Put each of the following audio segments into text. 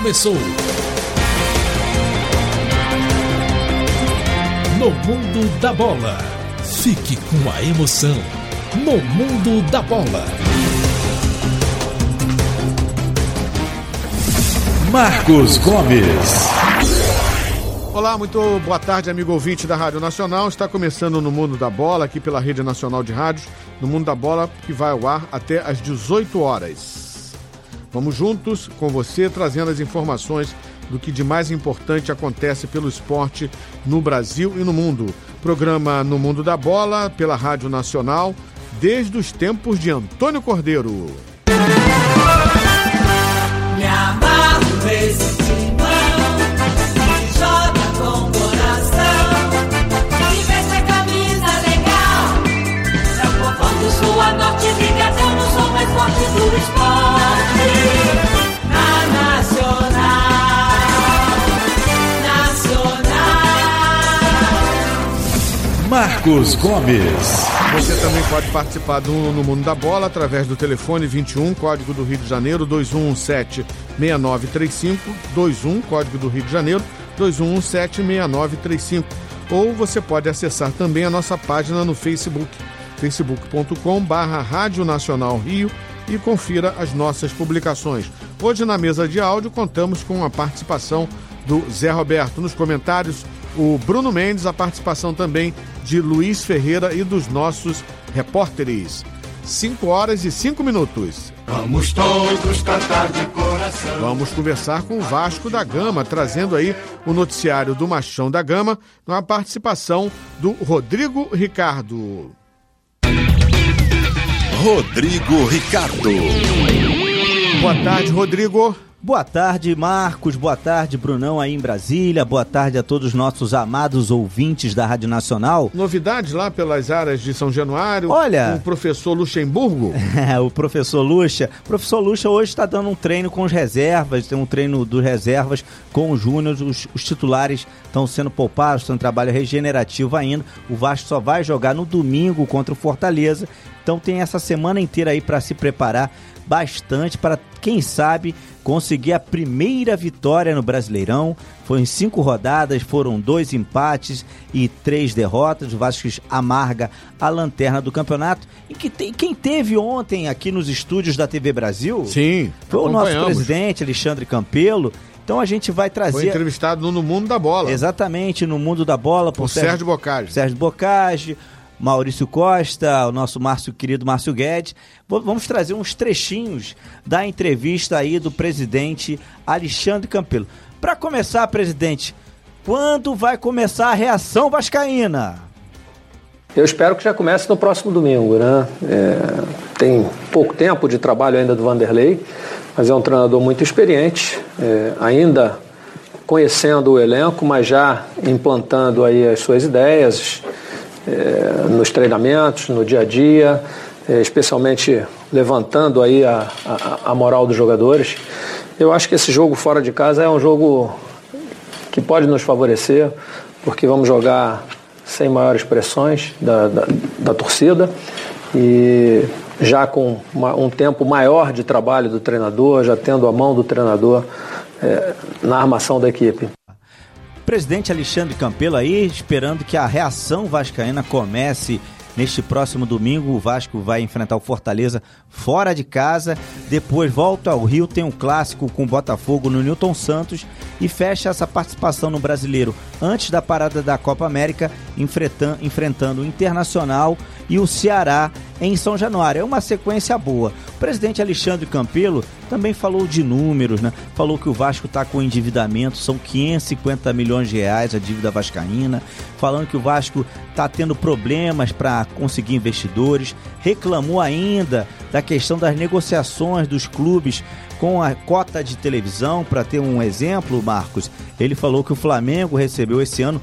começou. No Mundo da Bola. Fique com a emoção. No Mundo da Bola. Marcos Gomes. Olá, muito boa tarde, amigo ouvinte da Rádio Nacional. Está começando No Mundo da Bola, aqui pela Rede Nacional de Rádios. No Mundo da Bola, que vai ao ar até às 18 horas. Vamos juntos com você, trazendo as informações do que de mais importante acontece pelo esporte no Brasil e no mundo. Programa No Mundo da Bola, pela Rádio Nacional, desde os tempos de Antônio Cordeiro. Me amarro nesse timão, que joga com coração, que veste a camisa legal. É o povão do sul a norte, diga eu não sou mais forte do esporte. Na Nacional. Marcos Gomes. Você também pode participar do No Mundo da Bola através do telefone 21, código do Rio de Janeiro, 2117-6935, 21, código do Rio de Janeiro, 2117-6935. Ou você pode acessar também a nossa página no Facebook, facebook.com/Rádio Nacional Rio, e confira as nossas publicações. Hoje na mesa de áudio contamos com a participação do Zé Roberto. Nos comentários, o Bruno Mendes, a participação também de Luiz Ferreira e dos nossos repórteres. 5h05. Vamos todos cantar de coração. Vamos conversar com o Vasco da Gama, trazendo aí o noticiário do Machão da Gama, com a participação do Rodrigo Ricardo. Rodrigo Ricardo. Boa tarde, Rodrigo. Boa tarde, Marcos. Boa tarde, Brunão, aí em Brasília. Boa tarde a todos os nossos amados ouvintes da Rádio Nacional. Novidades lá pelas áreas de São Januário. Olha, o professor Luxemburgo. O professor Luxa. O professor Luxa hoje está dando um treino com os reservas. Tem um treino dos reservas com os júniores. Os titulares estão sendo poupados, estão em trabalho regenerativo ainda. O Vasco só vai jogar no domingo contra o Fortaleza. Então tem essa semana inteira aí para se preparar bastante para, quem sabe, conseguir a primeira vitória no Brasileirão. Foi em 5 rodadas, foram 2 empates e 3 derrotas. O Vasco amarga a lanterna do campeonato. E quem teve ontem aqui nos estúdios da TV Brasil, sim, foi o nosso presidente, Alexandre Campelo. Então a gente vai trazer... Foi entrevistado no Mundo da Bola. Exatamente, no Mundo da Bola. Por Sérgio Boccagi, Maurício Costa, o nosso querido Márcio Guedes. Vamos trazer uns trechinhos da entrevista aí do presidente Alexandre Campelo. Para começar, presidente, quando vai começar a reação vascaína? Eu espero que já comece no próximo domingo, né? Tem pouco tempo de trabalho ainda do Vanderlei, mas é um treinador muito experiente, ainda conhecendo o elenco, mas já implantando aí as suas ideias, nos treinamentos, no dia a dia, especialmente levantando aí a moral dos jogadores. Eu acho que esse jogo fora de casa é um jogo que pode nos favorecer, porque vamos jogar sem maiores pressões da torcida e já com um tempo maior de trabalho do treinador, já tendo a mão do treinador na armação da equipe. Presidente Alexandre Campelo aí, esperando que a reação vascaína comece neste próximo domingo. O Vasco vai enfrentar o Fortaleza fora de casa, depois volta ao Rio, tem um clássico com o Botafogo no Newton Santos e fecha essa participação no Brasileiro antes da parada da Copa América, enfrentando o Internacional e o Ceará em São Januário. É uma sequência boa. O presidente Alexandre Campelo também falou de números, né? Falou que o Vasco está com endividamento, são 550 milhões de reais a dívida vascaína, falando que o Vasco está tendo problemas para conseguir investidores, reclamou ainda da questão das negociações dos clubes com a cota de televisão. Para ter um exemplo, Marcos, ele falou que o Flamengo recebeu esse ano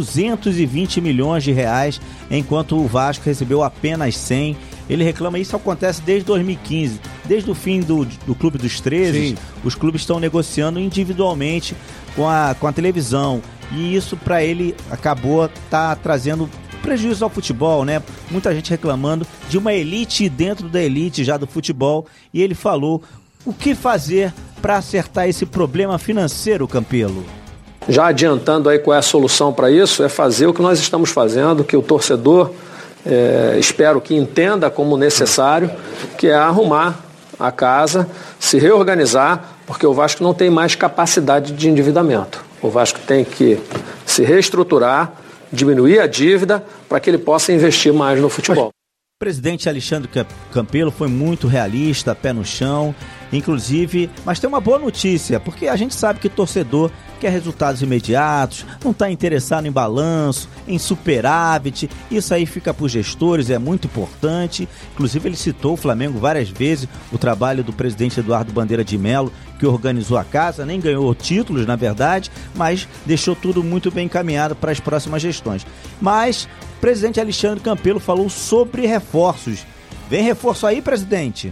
220 milhões de reais, enquanto o Vasco recebeu apenas 100. Ele reclama, isso acontece desde 2015, desde o fim do Clube dos 13, sim. Os clubes estão negociando individualmente com a televisão, e isso para ele acabou trazendo prejuízo ao futebol, né? Muita gente reclamando de uma elite dentro da elite já do futebol, e ele falou o que fazer para acertar esse problema financeiro, Campelo? Já adiantando aí qual é a solução para isso, é fazer o que nós estamos fazendo, que o torcedor, espero que entenda como necessário, que é arrumar a casa, se reorganizar, porque o Vasco não tem mais capacidade de endividamento. O Vasco tem que se reestruturar, diminuir a dívida para que ele possa investir mais no futebol. O presidente Alexandre Campelo foi muito realista, pé no chão, inclusive, mas tem uma boa notícia, porque a gente sabe que o torcedor quer resultados imediatos, não está interessado em balanço, em superávit, isso aí fica para os gestores, é muito importante. Inclusive ele citou o Flamengo várias vezes, o trabalho do presidente Eduardo Bandeira de Mello, que organizou a casa, nem ganhou títulos na verdade, mas deixou tudo muito bem encaminhado para as próximas gestões. Mas o presidente Alexandre Campelo falou sobre reforços. Vem reforço aí, presidente?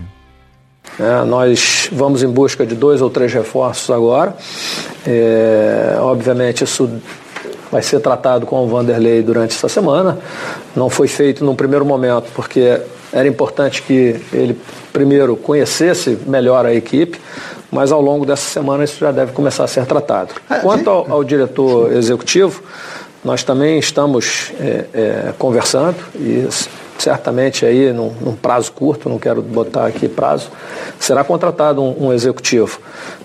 Nós vamos em busca de 2 ou 3 reforços agora. Obviamente isso vai ser tratado com o Vanderlei durante essa semana. Não foi feito num primeiro momento, porque era importante que ele primeiro conhecesse melhor a equipe, mas ao longo dessa semana isso já deve começar a ser tratado. Quanto ao diretor executivo, nós também estamos conversando e certamente aí num prazo curto, não quero botar aqui prazo, será contratado um executivo.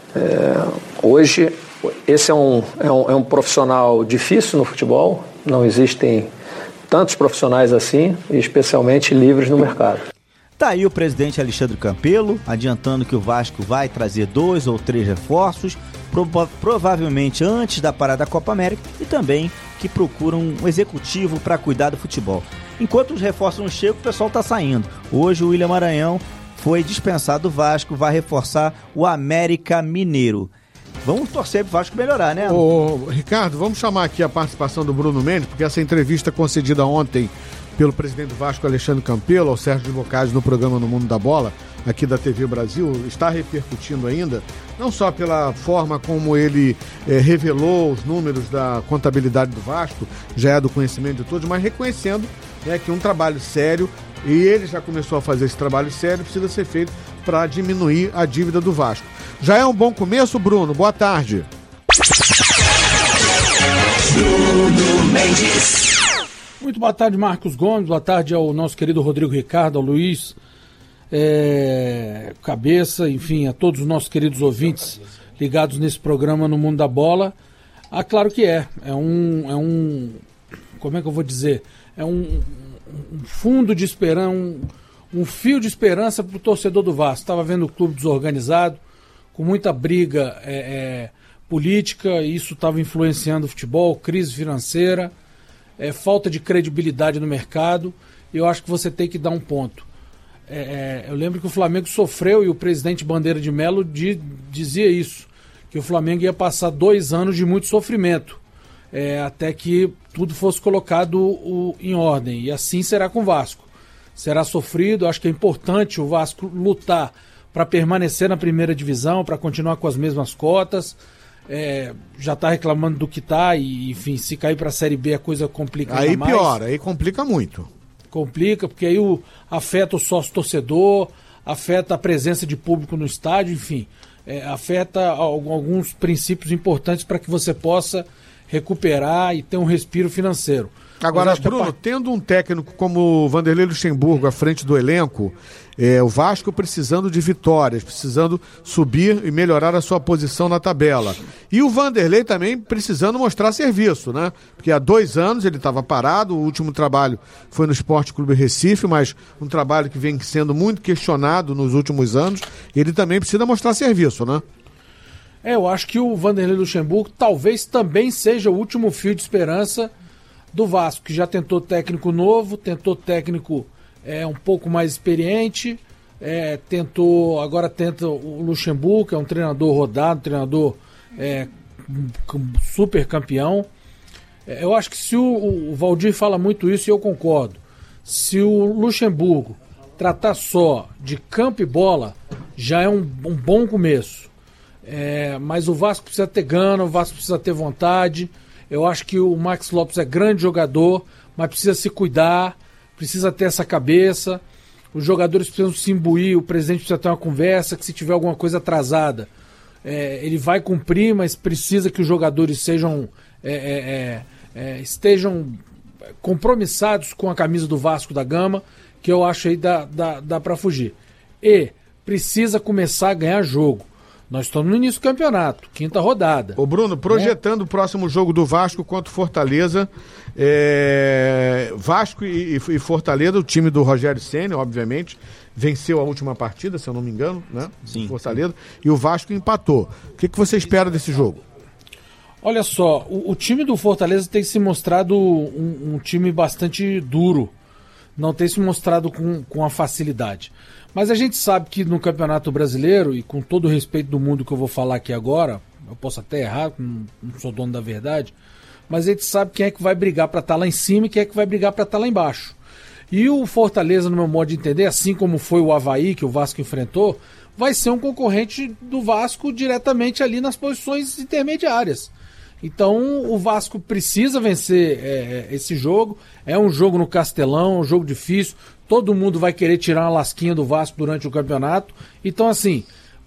Hoje, esse é um profissional difícil no futebol, não existem tantos profissionais assim, e especialmente livres no mercado. Tá aí o presidente Alexandre Campelo, adiantando que o Vasco vai trazer 2 ou 3 reforços, provavelmente antes da parada da Copa América, e também que procuram um executivo para cuidar do futebol. Enquanto os reforços não chegam, o pessoal está saindo. Hoje o William Maranhão foi dispensado do Vasco, vai reforçar o América Mineiro. Vamos torcer pro Vasco melhorar, né? Ô, Ricardo, vamos chamar aqui a participação do Bruno Mendes, porque essa entrevista concedida ontem pelo presidente do Vasco, Alexandre Campelo, ao Sérgio de Bocage no programa No Mundo da Bola, aqui da TV Brasil, está repercutindo ainda, não só pela forma como ele revelou os números da contabilidade do Vasco, já é do conhecimento de todos, mas reconhecendo que um trabalho sério, e ele já começou a fazer esse trabalho sério, precisa ser feito para diminuir a dívida do Vasco. Já é um bom começo, Bruno. Boa tarde. Bruno Mendes. Muito boa tarde, Marcos Gomes. Boa tarde ao nosso querido Rodrigo Ricardo, ao Luiz Cabeça, enfim, a todos os nossos queridos ouvintes ligados nesse programa No Mundo da Bola. Claro que como é que eu vou dizer? É um fundo de esperança, um fio de esperança para o torcedor do Vasco. Estava vendo o clube desorganizado, com muita briga política, e isso estava influenciando o futebol, crise financeira, falta de credibilidade no mercado. Eu acho que você tem que dar um ponto. Eu lembro que o Flamengo sofreu, e o presidente Bandeira de Mello dizia isso, que o Flamengo ia passar 2 anos de muito sofrimento, até que tudo fosse colocado em ordem, e assim será com o Vasco. Será sofrido. Acho que é importante o Vasco lutar para permanecer na primeira divisão, para continuar com as mesmas cotas. Já está reclamando do que está, e enfim, se cair para a Série B a coisa complica ainda mais. Aí piora, aí complica muito. Complica, porque aí afeta o sócio-torcedor, afeta a presença de público no estádio, enfim, afeta alguns princípios importantes para que você possa recuperar e ter um respiro financeiro. Agora, Bruno, tendo um técnico como o Vanderlei Luxemburgo à frente do elenco, o Vasco precisando de vitórias, precisando subir e melhorar a sua posição na tabela. E o Vanderlei também precisando mostrar serviço, né? Porque há 2 anos ele estava parado, o último trabalho foi no Sport Clube Recife, mas um trabalho que vem sendo muito questionado nos últimos anos. Ele também precisa mostrar serviço, né? Eu acho que o Vanderlei Luxemburgo talvez também seja o último fio de esperança do Vasco, que já tentou técnico novo, tentou técnico um pouco mais experiente, agora tenta o Luxemburgo, que é um treinador rodado, treinador super campeão. Eu acho que se o Valdir fala muito isso, e eu concordo, se o Luxemburgo tratar só de campo e bola, já é um bom começo. Mas o Vasco precisa ter gana, o Vasco precisa ter vontade. Eu acho que o Max Lopes é grande jogador, mas precisa se cuidar, precisa ter essa cabeça. Os jogadores precisam se imbuir, o presidente precisa ter uma conversa, que se tiver alguma coisa atrasada, ele vai cumprir, mas precisa que os jogadores estejam compromissados com a camisa do Vasco da Gama, que eu acho aí dá para fugir. E precisa começar a ganhar jogo. Nós estamos no início do campeonato, 5ª rodada. Ô Bruno, projetando o próximo jogo do Vasco contra o Fortaleza, Vasco e Fortaleza, o time do Rogério Ceni, obviamente, venceu a última partida, se eu não me engano, né? Sim. Fortaleza, e o Vasco empatou. O que você espera desse jogo? Olha só, o time do Fortaleza tem se mostrado um time bastante duro, não tem se mostrado com a facilidade. Mas a gente sabe que no Campeonato Brasileiro, e com todo o respeito do mundo que eu vou falar aqui agora, eu posso até errar, não sou dono da verdade, mas a gente sabe quem é que vai brigar para estar lá em cima e quem é que vai brigar para estar lá embaixo. E o Fortaleza, no meu modo de entender, assim como foi o Avaí, que o Vasco enfrentou, vai ser um concorrente do Vasco diretamente ali nas posições intermediárias. Então o Vasco precisa vencer esse jogo. É um jogo no Castelão, um jogo difícil. Todo mundo vai querer tirar uma lasquinha do Vasco durante o campeonato. Então, assim,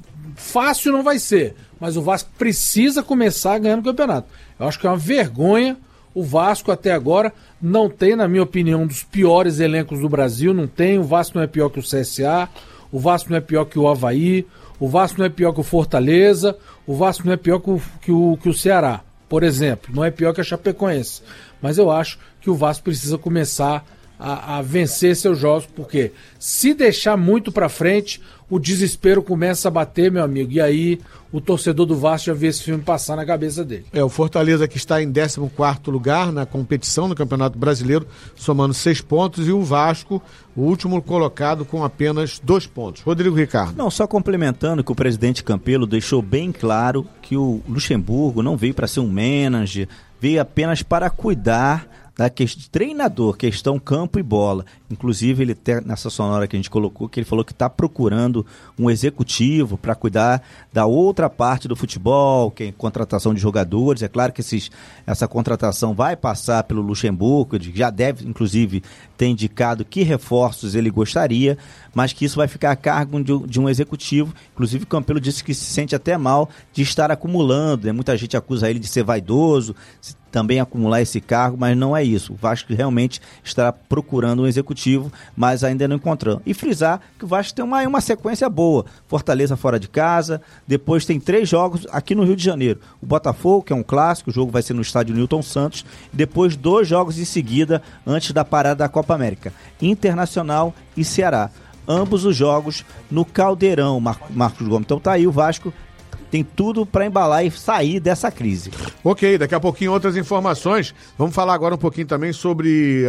fácil não vai ser, mas o Vasco precisa começar ganhando o campeonato. Eu acho que é uma vergonha. O Vasco até agora não tem, na minha opinião, um dos piores elencos do Brasil. Não tem. O Vasco não é pior que o CSA. O Vasco não é pior que o Avaí. O Vasco não é pior que o Fortaleza. O Vasco não é pior que o Ceará, por exemplo. Não é pior que a Chapecoense. Mas eu acho que o Vasco precisa começar a vencer seus jogos, porque se deixar muito pra frente, o desespero começa a bater, meu amigo, e aí o torcedor do Vasco já vê esse filme passar na cabeça dele. O Fortaleza que está em 14º lugar na competição no Campeonato Brasileiro, somando 6 pontos, e o Vasco, o último colocado, com apenas 2 pontos. Rodrigo Ricardo. Não, só complementando que o presidente Campelo deixou bem claro que o Luxemburgo não veio para ser um manager, veio apenas para cuidar da treinador, questão campo e bola. Inclusive, ele nessa sonora que a gente colocou, que ele falou que está procurando um executivo para cuidar da outra parte do futebol, que é contratação de jogadores. É claro que essa contratação vai passar pelo Luxemburgo, já deve, inclusive, ter indicado que reforços ele gostaria, mas que isso vai ficar a cargo de um executivo. Inclusive, o Campelo disse que se sente até mal de estar acumulando, né? Muita gente acusa ele de ser vaidoso, também acumular esse cargo, mas não é isso. O Vasco realmente estará procurando um executivo, mas ainda não encontrando. E frisar que o Vasco tem uma sequência boa. Fortaleza fora de casa, depois tem 3 jogos aqui no Rio de Janeiro. O Botafogo, que é um clássico, o jogo vai ser no estádio Newton Santos, e depois 2 jogos em seguida, antes da parada da Copa América. Internacional e Ceará. Ambos os jogos no Caldeirão, Marcos Gomes. Então tá aí o Vasco, tem tudo para embalar e sair dessa crise. Ok, daqui a pouquinho outras informações. Vamos falar agora um pouquinho também sobre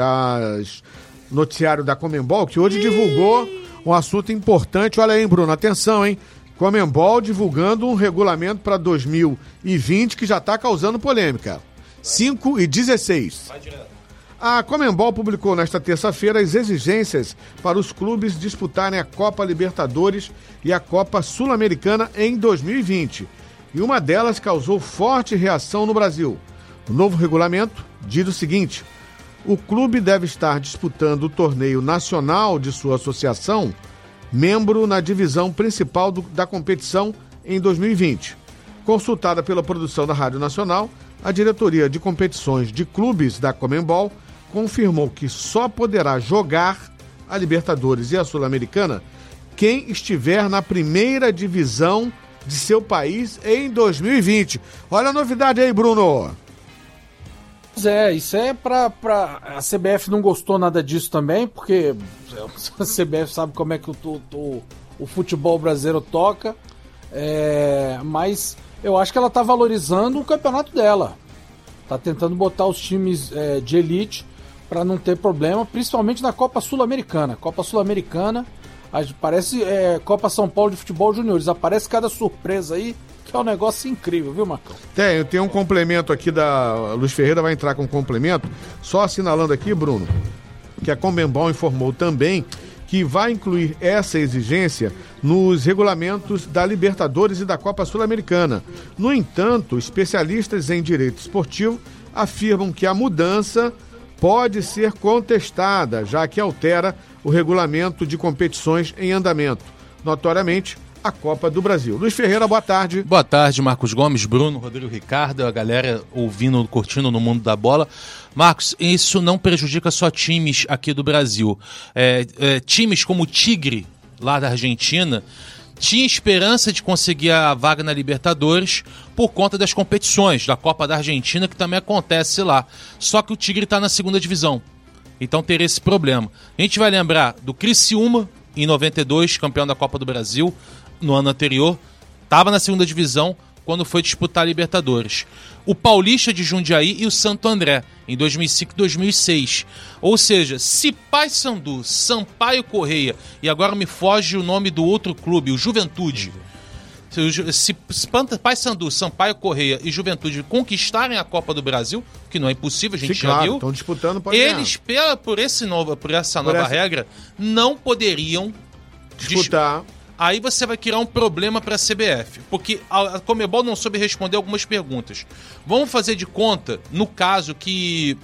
o noticiário da Conmebol, que hoje divulgou um assunto importante. Olha aí, Bruno, atenção, hein? Conmebol divulgando um regulamento para 2020 que já está causando polêmica. 5 e 16. Vai direto. A Conmebol publicou nesta terça-feira as exigências para os clubes disputarem a Copa Libertadores e a Copa Sul-Americana em 2020. E uma delas causou forte reação no Brasil. O novo regulamento diz o seguinte: o clube deve estar disputando o torneio nacional de sua associação, membro na divisão principal da competição em 2020. Consultada pela produção da Rádio Nacional, a diretoria de competições de clubes da Conmebol confirmou que só poderá jogar a Libertadores e a Sul-Americana quem estiver na primeira divisão de seu país em 2020. Olha a novidade aí, Bruno. Isso é pra... A CBF não gostou nada disso também, porque a CBF sabe como é que o futebol brasileiro toca, mas eu acho que ela tá valorizando o campeonato dela. Tá tentando botar os times de elite para não ter problema, principalmente na Copa Sul-Americana. Copa Sul-Americana, parece Copa São Paulo de Futebol Juniores. Aparece cada surpresa aí, que é um negócio incrível, viu, Marcão? Tem um complemento aqui da Luiz Ferreira, vai entrar com um complemento, só assinalando aqui, Bruno, que a Conmebol informou também que vai incluir essa exigência nos regulamentos da Libertadores e da Copa Sul-Americana. No entanto, especialistas em direito esportivo afirmam que a mudança pode ser contestada, já que altera o regulamento de competições em andamento. Notoriamente, a Copa do Brasil. Luiz Ferreira, boa tarde. Boa tarde, Marcos Gomes, Bruno, Rodrigo Ricardo, a galera ouvindo, curtindo no mundo da bola. Marcos, isso não prejudica só times aqui do Brasil. Times como o Tigre, lá da Argentina, tinha esperança de conseguir a vaga na Libertadores por conta das competições da Copa da Argentina, que também acontece lá. Só que o Tigre está na segunda divisão, então teria esse problema. A gente vai lembrar do Criciúma, em 92, campeão da Copa do Brasil, no ano anterior, estava na segunda divisão quando foi disputar a Libertadores. O Paulista de Jundiaí e o Santo André, em 2005 e 2006. Ou seja, se Paysandu, Sampaio Correia, e agora me foge o nome do outro clube, o Juventude, se Paysandu, Sampaio Correia e Juventude conquistarem a Copa do Brasil, que não é impossível, a gente já viu, estão disputando, eles, por essa nova regra, não poderiam disputar. Aí você vai criar um problema para a CBF, porque a Conmebol não soube responder algumas perguntas. Vamos fazer de conta, no caso que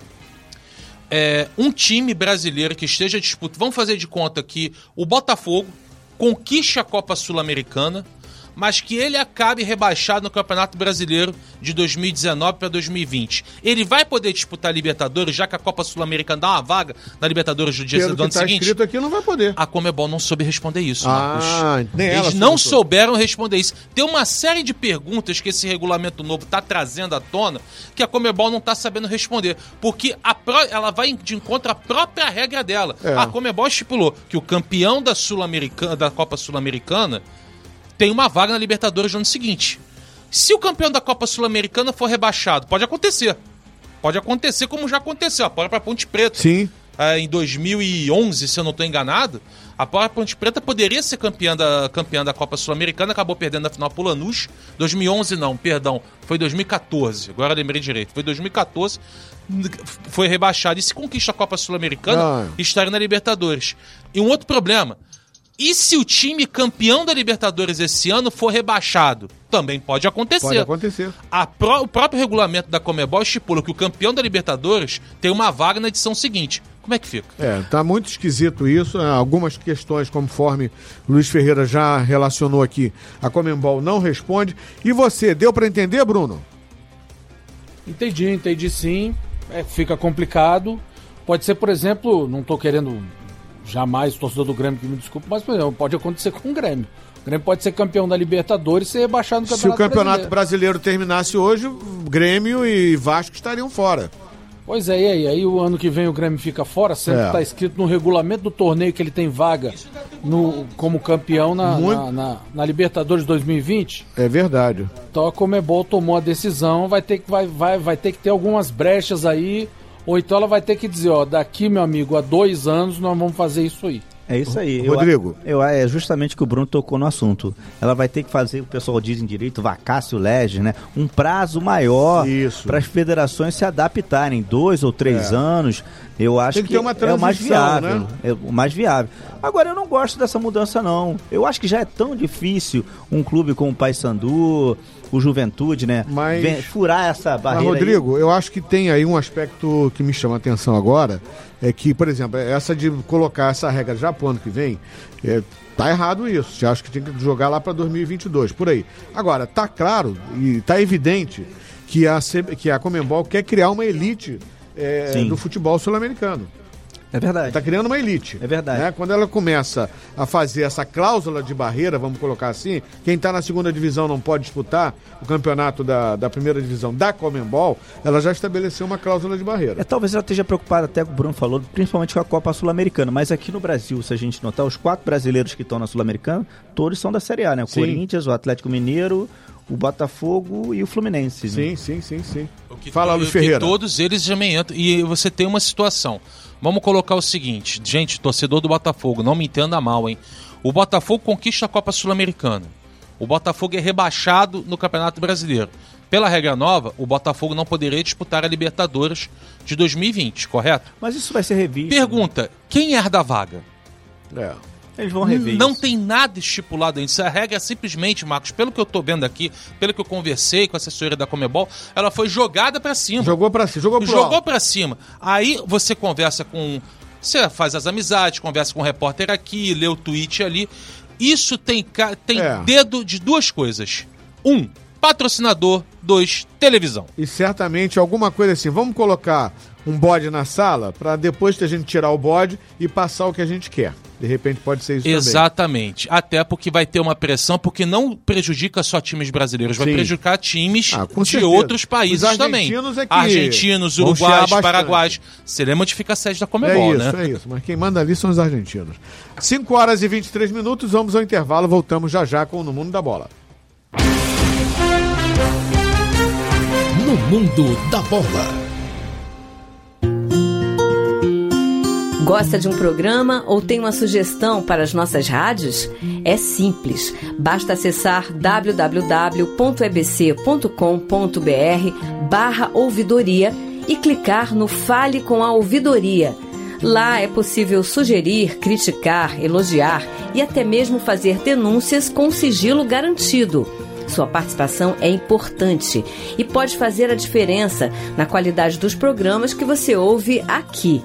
um time brasileiro que esteja disputando, vamos fazer de conta que o Botafogo conquiste a Copa Sul-Americana, mas que ele acabe rebaixado no Campeonato Brasileiro de 2019 para 2020. Ele vai poder disputar a Libertadores, já que a Copa Sul-Americana dá uma vaga na Libertadores do ano seguinte? Pelo que está escrito aqui, não vai poder. A Conmebol não soube responder isso, Marcos. Eles não souberam responder isso. Tem uma série de perguntas que esse regulamento novo está trazendo à tona que a Conmebol não está sabendo responder, porque ela vai de encontro à própria regra dela. A Conmebol estipulou que o campeão da Copa Sul-Americana tem uma vaga na Libertadores no ano seguinte. Se o campeão da Copa Sul-Americana for rebaixado, pode acontecer. Pode acontecer como já aconteceu. A própria Ponte Preta. Sim. Em 2011, se eu não estou enganado, a própria Ponte Preta poderia ser campeã da Copa Sul-Americana, acabou perdendo na final pro Lanús. 2011 não, perdão, foi 2014. Agora lembrei direito. Foi 2014, foi rebaixado. E se conquista a Copa Sul-Americana, estaria na Libertadores. E um outro problema... E se o time campeão da Libertadores esse ano for rebaixado? Também pode acontecer. Pode acontecer. O próprio regulamento da Conmebol estipula que o campeão da Libertadores tem uma vaga na edição seguinte. Como é que fica? Tá muito esquisito isso. Algumas questões, conforme Luiz Ferreira já relacionou aqui, a Conmebol não responde. E você, deu para entender, Bruno? Entendi sim. Fica complicado. Pode ser, por exemplo, não estou querendo... Jamais o torcedor do Grêmio que me desculpe, mas por exemplo, pode acontecer com o Grêmio. O Grêmio pode ser campeão da Libertadores e ser rebaixado no Campeonato Brasileiro. Se o Campeonato Brasileiro terminasse hoje, Grêmio e Vasco estariam fora. Pois é, e aí o ano que vem o Grêmio fica fora, sendo que está escrito no regulamento do torneio que ele tem vaga como campeão na Libertadores 2020. É verdade. Então a Conmebol tomou a decisão, vai ter que ter algumas brechas aí. Ou então ela vai ter que dizer, daqui, meu amigo, há 2 anos nós vamos fazer isso aí. É isso aí. Rodrigo. É justamente que o Bruno tocou no assunto. Ela vai ter que fazer, o pessoal diz em direito, vacácio legis, né? Um prazo maior para as federações se adaptarem. 2 ou 3 anos, eu acho que é o mais viável. Né? É o mais viável. Agora, eu não gosto dessa mudança, não. Eu acho que já é tão difícil um clube como o Paysandu, o Juventude, né? Furar essa barreira. Mas, Rodrigo, eu acho que tem aí um aspecto que me chama a atenção agora, é que, por exemplo, essa de colocar essa regra já pro ano que vem, tá errado isso. Eu acho que tem que jogar lá para 2022, por aí. Agora, tá claro e tá evidente que a Conmebol quer criar uma elite do futebol sul-americano. É verdade. Está criando uma elite. É verdade. Né? Quando ela começa a fazer essa cláusula de barreira, vamos colocar assim, quem está na segunda divisão não pode disputar o campeonato da primeira divisão da Conmebol, ela já estabeleceu uma cláusula de barreira. Talvez ela esteja preocupada, até o Bruno falou, principalmente com a Copa Sul-Americana, mas aqui no Brasil, se a gente notar, os 4 brasileiros que estão na Sul-Americana, todos são da Série A, né? O Corinthians, o Atlético Mineiro, o Botafogo e o Fluminense. Sim, né? Sim. Fala, Luiz Ferreira. Todos eles também entram. E você tem uma situação. Vamos colocar o seguinte, gente, torcedor do Botafogo, não me entenda mal, hein? O Botafogo conquista a Copa Sul-Americana. O Botafogo é rebaixado no Campeonato Brasileiro. Pela regra nova, o Botafogo não poderia disputar a Libertadores de 2020, correto? Mas isso vai ser revisto. Pergunta, quem herda a vaga? Eles vão rever Não isso. tem nada estipulado ainda. A regra é simplesmente, Marcos, pelo que eu tô vendo aqui, pelo que eu conversei com a assessoria da Conmebol, ela foi jogada pra cima. Jogou pra cima. Aí você conversa com... Você faz as amizades, conversa com o repórter aqui, lê o tweet ali. Isso tem dedo de duas coisas. 1, patrocinador. 2, televisão. E certamente alguma coisa assim, vamos colocar um bode na sala para depois a gente tirar o bode e passar o que a gente quer. De repente pode ser isso Exatamente. Também. Até porque vai ter uma pressão, porque não prejudica só times brasileiros, vai prejudicar times de outros países também. Argentinos, uruguaios, paraguaios. Seremos de ficar sede da Conmebol, né? É isso. Mas quem manda ali são os argentinos. 5 horas e 23 minutos, vamos ao intervalo, voltamos já com o No Mundo da Bola. No Mundo da Bola. Gosta de um programa ou tem uma sugestão para as nossas rádios? É simples. Basta acessar www.ebc.com.br/ouvidoria e clicar no Fale com a Ouvidoria. Lá é possível sugerir, criticar, elogiar e até mesmo fazer denúncias com sigilo garantido. Sua participação é importante e pode fazer a diferença na qualidade dos programas que você ouve aqui.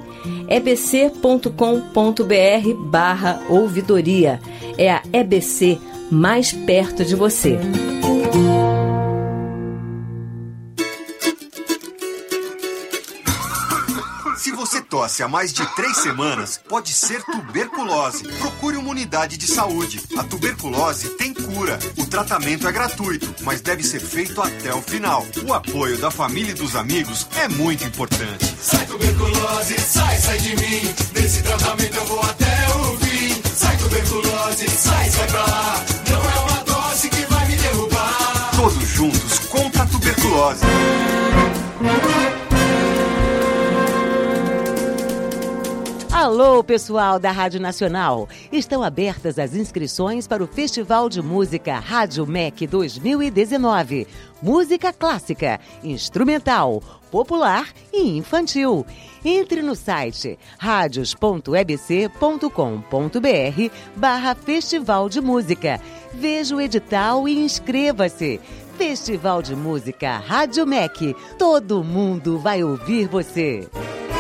ebc.com.br/ouvidoria. É a EBC mais perto de você. Se você tosse há mais de 3 semanas, pode ser tuberculose. Procure uma unidade de saúde. A tuberculose tem cura. O tratamento é gratuito, mas deve ser feito até o final. O apoio da família e dos amigos é muito importante. Sai tuberculose, sai de mim. Nesse tratamento eu vou até o fim. Sai tuberculose, sai pra lá. Não é uma tosse que vai me derrubar. Todos juntos contra a tuberculose. Alô, pessoal da Rádio Nacional! Estão abertas as inscrições para o Festival de Música Rádio MEC 2019. Música clássica, instrumental, popular e infantil. Entre no site radios.ebc.com.br/Festival de Música. Veja o edital e inscreva-se. Festival de Música Rádio MEC. Todo mundo vai ouvir você.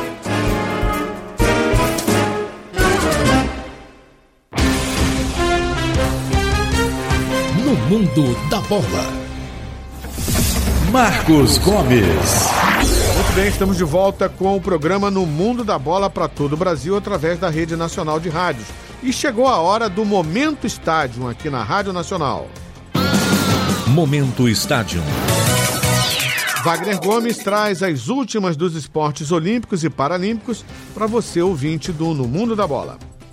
No Mundo da Bola. Marcos Gomes. Muito bem, estamos de volta com o programa No Mundo da Bola para todo o Brasil através da Rede Nacional de Rádios. E chegou a hora do Momento Estádio aqui na Rádio Nacional. Momento Estádio. Wagner Gomes traz as últimas dos esportes olímpicos e paralímpicos para você, ouvinte do No Mundo da Bola.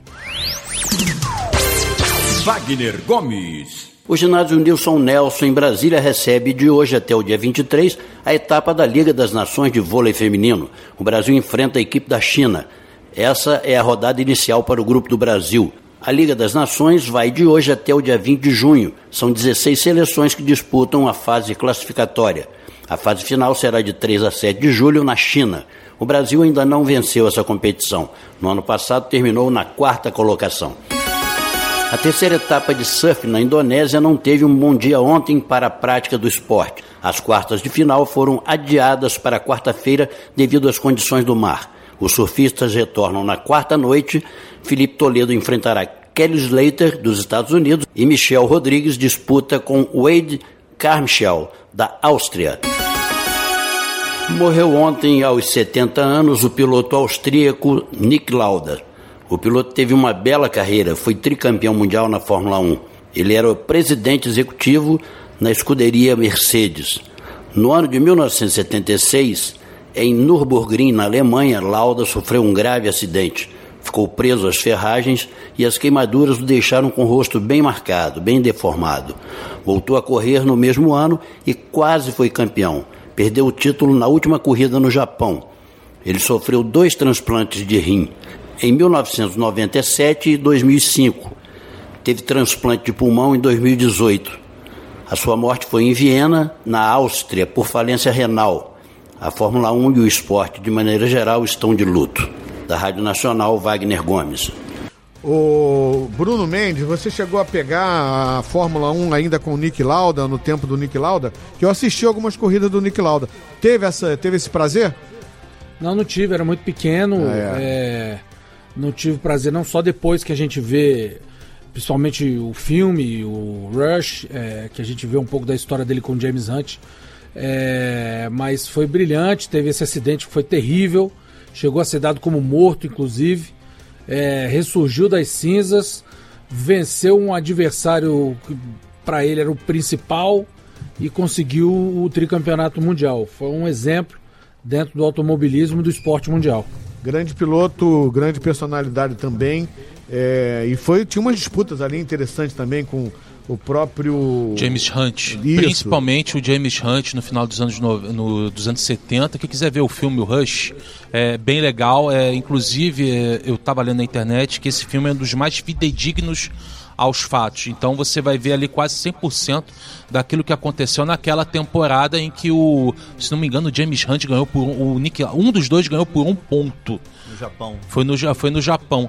Wagner Gomes. O ginásio Nilson Nelson, em Brasília, recebe de hoje até o dia 23 a etapa da Liga das Nações de Vôlei Feminino. O Brasil enfrenta a equipe da China. Essa é a rodada inicial para o Grupo do Brasil. A Liga das Nações vai de hoje até o dia 20 de junho. São 16 seleções que disputam a fase classificatória. A fase final será de 3 a 7 de julho na China. O Brasil ainda não venceu essa competição. No ano passado terminou na 4ª colocação. A terceira etapa de surf na Indonésia não teve um bom dia ontem para a prática do esporte. As quartas de final foram adiadas para quarta-feira devido às condições do mar. Os surfistas retornam na quarta noite. Felipe Toledo enfrentará Kelly Slater, dos Estados Unidos, e Michel Rodrigues disputa com Wade Carmichael, da Áustria. Morreu ontem, aos 70 anos, o piloto austríaco Niki Lauda. O piloto teve uma bela carreira, foi tricampeão mundial na Fórmula 1. Ele era o presidente executivo na escuderia Mercedes. No ano de 1976, em Nürburgring, na Alemanha, Lauda sofreu um grave acidente. Ficou preso às ferragens e as queimaduras o deixaram com o rosto bem marcado, bem deformado. Voltou a correr no mesmo ano e quase foi campeão. Perdeu o título na última corrida no Japão. Ele sofreu 2 transplantes de rim. Em 1997 e 2005. Teve transplante de pulmão em 2018. A sua morte foi em Viena, na Áustria, por falência renal. A Fórmula 1 e o esporte, de maneira geral, estão de luto. Da Rádio Nacional, Wagner Gomes. O Bruno Mendes, você chegou a pegar a Fórmula 1 ainda com o Niki Lauda, no tempo do Niki Lauda? Que eu assisti algumas corridas do Niki Lauda. Teve esse prazer? Não tive, era muito pequeno. Não tive prazer, não só depois que a gente vê principalmente o filme, o Rush, que a gente vê um pouco da história dele com o James Hunt. Mas foi brilhante, teve esse acidente que foi terrível, chegou a ser dado como morto, inclusive, ressurgiu das cinzas, venceu um adversário que para ele era o principal e conseguiu o tricampeonato mundial. Foi um exemplo dentro do automobilismo e do esporte mundial. Grande piloto, grande personalidade também, e tinha umas disputas ali interessantes também com o próprio James Hunt, Isso. Principalmente o James Hunt no final dos anos 70. Quem quiser ver o filme, o Rush, é bem legal. Inclusive, eu estava lendo na internet que esse filme é um dos mais fidedignos aos fatos. Então você vai ver ali quase 100% daquilo que aconteceu naquela temporada em que se não me engano, o James Hunt ganhou por um dos dois ganhou por 1 ponto. No Japão. Foi no Japão.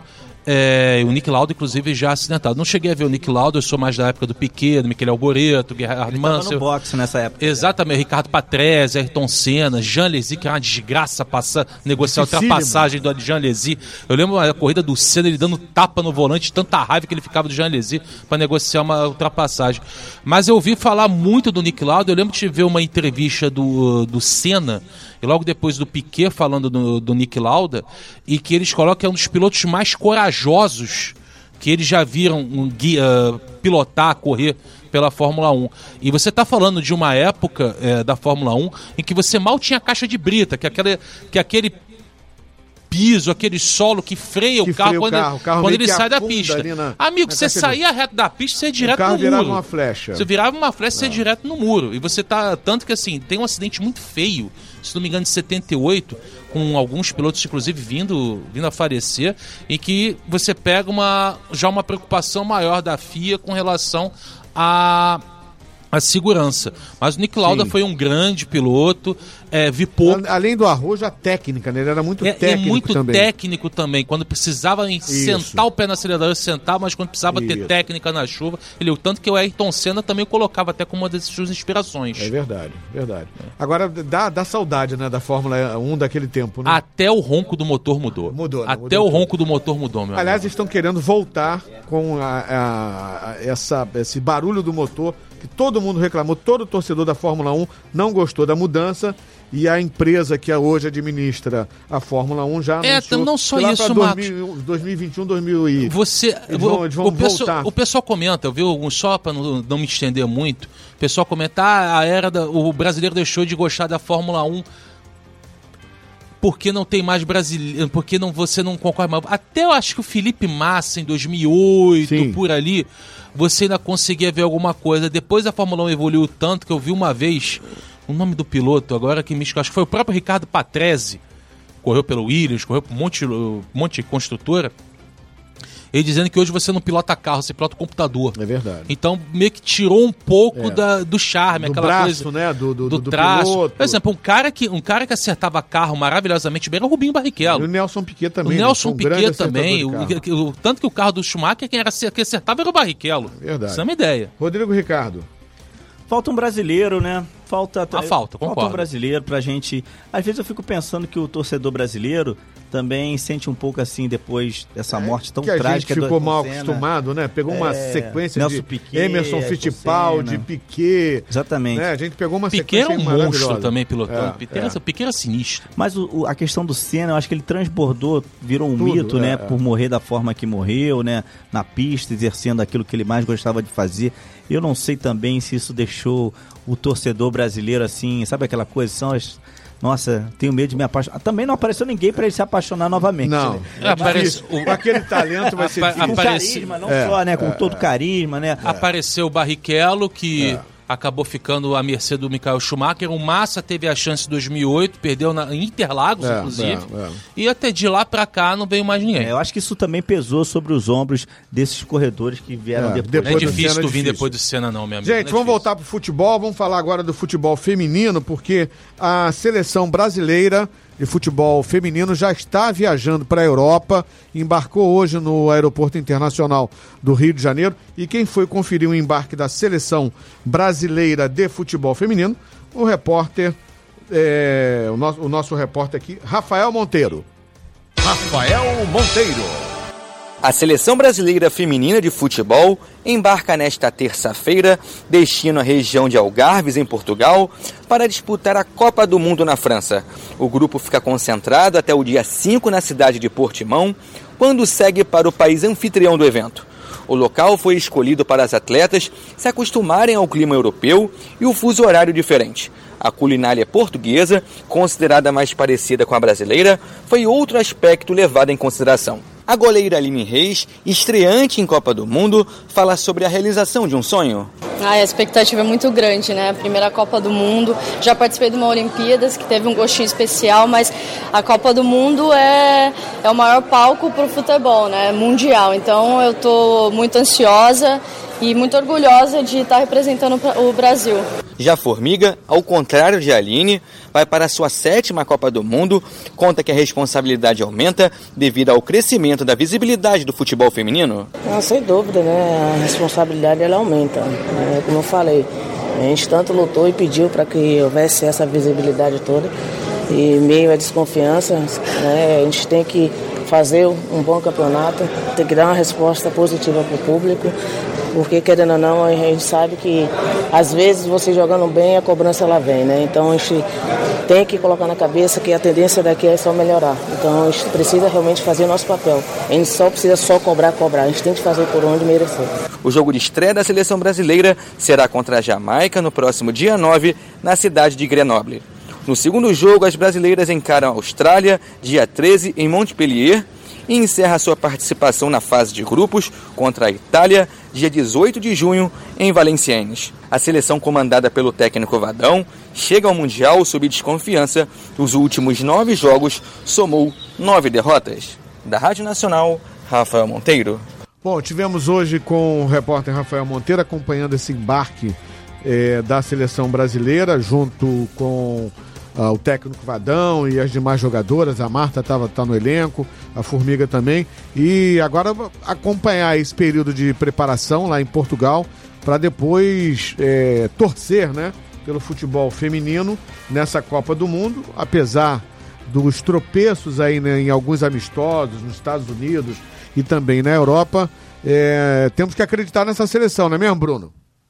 O Nick Lauda, inclusive, já acidentado. Não cheguei a ver o Nick Lauda, eu sou mais da época do Piquet, do Michele Alboreto, Gerhard Mansell. Ele tava no boxe nessa época. Exatamente, Ricardo Patrese, Ayrton Senna, Jean Lézy, que era uma desgraça negociar a ultrapassagem do Jean Lézy. Eu lembro a corrida do Senna, ele dando tapa no volante, tanta raiva que ele ficava do Jean Lézy para negociar uma ultrapassagem. Mas eu ouvi falar muito do Nick Lauda, eu lembro de ver uma entrevista do Senna, e logo depois do Piquet falando do Nick Lauda, e que eles colocam que é um dos pilotos mais corajosos que eles já viram pilotar, correr pela Fórmula 1. E você está falando de uma época da Fórmula 1 em que você mal tinha caixa de brita, que aquele piso, aquele solo que freia o carro quando ele sai da pista. Amigo, você saía reto da pista, você ia direto no muro. O carro virava uma flecha. Você virava uma flecha, você ia direto no muro. E você tanto que assim, tem um acidente muito feio, se não me engano, de 78, com alguns pilotos, inclusive, vindo a falecer, em que você pega já uma preocupação maior da FIA com relação a segurança. Mas o Nick Lauda foi um grande piloto, vi pouco. Além do arrojo, a técnica, né? Ele era muito técnico também. Técnico também. Quando precisava sentar o pé no acelerador, sentar, mas quando precisava ter técnica na chuva, tanto que o Ayrton Senna também o colocava até como uma das suas inspirações. É verdade. Agora, dá saudade, né, da Fórmula 1 daquele tempo, né? Até o ronco do motor mudou. Até o ronco do motor mudou, meu Aliás, amigo. estão querendo voltar com esse barulho do motor, que todo mundo reclamou, todo torcedor da Fórmula 1 não gostou da mudança, e a empresa que hoje administra a Fórmula 1 já anunciou não só lá isso, Marcos. 2021, 2020. Eles vão voltar. O pessoal comenta, eu vi só para não me estender muito, o pessoal comenta, o brasileiro deixou de gostar da Fórmula 1 porque não tem mais brasileiro, porque você não concorre mais. Até eu acho que o Felipe Massa, em 2008, por ali, você ainda conseguia ver alguma coisa. Depois a Fórmula 1 evoluiu tanto que eu vi uma vez o nome do piloto, agora que acho que foi o próprio Ricardo Patrese, correu pelo Williams, correu por um monte de construtora, ele dizendo que hoje você não pilota carro, você pilota computador. É verdade. Então meio que tirou um pouco do charme, aquela braço, coisa, né? Do traço. piloto. Por exemplo, um cara que acertava carro maravilhosamente bem era o Rubinho Barrichello. E o Nelson Piquet também. O Nelson Piquet também. Tanto que o carro do Schumacher, quem acertava era o Barrichello. Verdade. Isso é uma ideia. Rodrigo Ricardo. Falta um brasileiro, né? Falta, concordo. Falta um brasileiro pra gente. Às vezes eu fico pensando que o torcedor brasileiro também sente um pouco assim depois dessa morte tão trágica. A gente ficou mal acostumado, né? Pegou uma sequência Nelson de Piquet, Emerson Fittipaldi, Piquet. Exatamente. Né? A gente pegou uma Piquet sequência era um monstro também pilotando. É. Piquet era sinistro. Mas a questão do Senna, eu acho que ele transbordou, virou um mito, né? Por morrer da forma que morreu, né? Na pista, exercendo aquilo que ele mais gostava de fazer. Eu não sei também se isso deixou o torcedor brasileiro assim, sabe aquela coisa? Nossa, tenho medo de me apaixonar. Também não apareceu ninguém para ele se apaixonar novamente. Não. Né? Aquele talento vai ser difícil. Com carisma, não só, né? Com todo carisma, né? Apareceu o Barrichello, que acabou ficando à mercê do Michael Schumacher. O Massa teve a chance em 2008, perdeu em Interlagos, inclusive. E até de lá pra cá não veio mais ninguém. Eu acho que isso também pesou sobre os ombros desses corredores que vieram depois. Não é difícil tu vir depois do Senna, não, meu amigo. Gente, vamos voltar pro futebol. Vamos falar agora do futebol feminino, porque a seleção brasileira de futebol feminino já está viajando para a Europa, embarcou hoje no Aeroporto Internacional do Rio de Janeiro, e quem foi conferir o embarque da seleção brasileira de futebol feminino, o repórter, o nosso repórter aqui, Rafael Monteiro. Rafael Monteiro. A seleção brasileira feminina de futebol embarca nesta terça-feira, destino à região de Algarves, em Portugal, para disputar a Copa do Mundo na França. O grupo fica concentrado até o dia 5 na cidade de Portimão, quando segue para o país anfitrião do evento. O local foi escolhido para as atletas se acostumarem ao clima europeu e o fuso horário diferente. A culinária portuguesa, considerada mais parecida com a brasileira, foi outro aspecto levado em consideração. A goleira Aline Reis, estreante em Copa do Mundo, fala sobre a realização de um sonho. A expectativa é muito grande, né? A primeira Copa do Mundo, já participei de uma Olimpíadas que teve um gostinho especial, mas a Copa do Mundo é o maior palco para o futebol, né? Mundial. Então eu estou muito ansiosa e muito orgulhosa de estar representando o Brasil. Já a Formiga, ao contrário de Aline, vai para a sua 7ª Copa do Mundo, conta que a responsabilidade aumenta devido ao crescimento da visibilidade do futebol feminino. Sem dúvida, né? A responsabilidade ela aumenta, né? Como eu falei, a gente tanto lutou e pediu para que houvesse essa visibilidade toda, e meio à desconfiança, né? A gente tem que fazer um bom campeonato, tem que dar uma resposta positiva para o público, porque querendo ou não, a gente sabe que às vezes você jogando bem, a cobrança ela vem, né? Então a gente tem que colocar na cabeça que a tendência daqui é só melhorar. Então a gente precisa realmente fazer o nosso papel. A gente só precisa cobrar. A gente tem que fazer por onde merecer. O jogo de estreia da seleção brasileira será contra a Jamaica no próximo dia 9, na cidade de Grenoble. No segundo jogo, as brasileiras encaram a Austrália, dia 13, em Montpellier, e encerra sua participação na fase de grupos contra a Itália, dia 18 de junho, em Valenciennes. A seleção comandada pelo técnico Vadão chega ao Mundial sob desconfiança. Os últimos 9 jogos somou 9 derrotas. Da Rádio Nacional, Rafael Monteiro. Bom, tivemos hoje com o repórter Rafael Monteiro acompanhando esse embarque da seleção brasileira, junto com o técnico Vadão e as demais jogadoras. A Marta tá no elenco, a Formiga também, e agora acompanhar esse período de preparação lá em Portugal para depois torcer, né, pelo futebol feminino nessa Copa do Mundo, apesar dos tropeços aí, né, em alguns amistosos nos Estados Unidos e também na Europa. Temos que acreditar nessa seleção, não é mesmo, Bruno?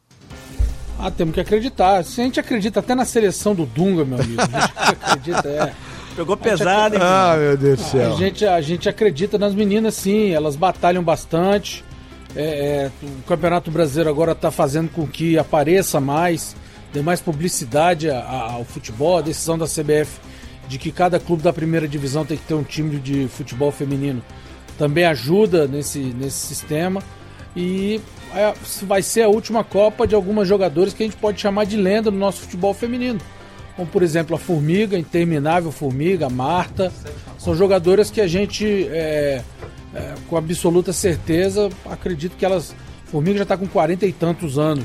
Temos que acreditar. Se a gente acredita até na seleção do Dunga, meu amigo, a gente acredita, Jogou pesado, hein? Meu Deus do céu. A gente acredita nas meninas, sim, elas batalham bastante. O Campeonato Brasileiro agora está fazendo com que apareça mais, dê mais publicidade ao futebol. A decisão da CBF de que cada clube da primeira divisão tem que ter um time de futebol feminino também ajuda nesse sistema. E vai ser a última Copa de algumas jogadoras que a gente pode chamar de lenda no nosso futebol feminino. Como, por exemplo, a Formiga, a interminável Formiga, a Marta. São jogadoras que a gente, com absoluta certeza, acredito que elas... Formiga já está com 40 e tantos anos.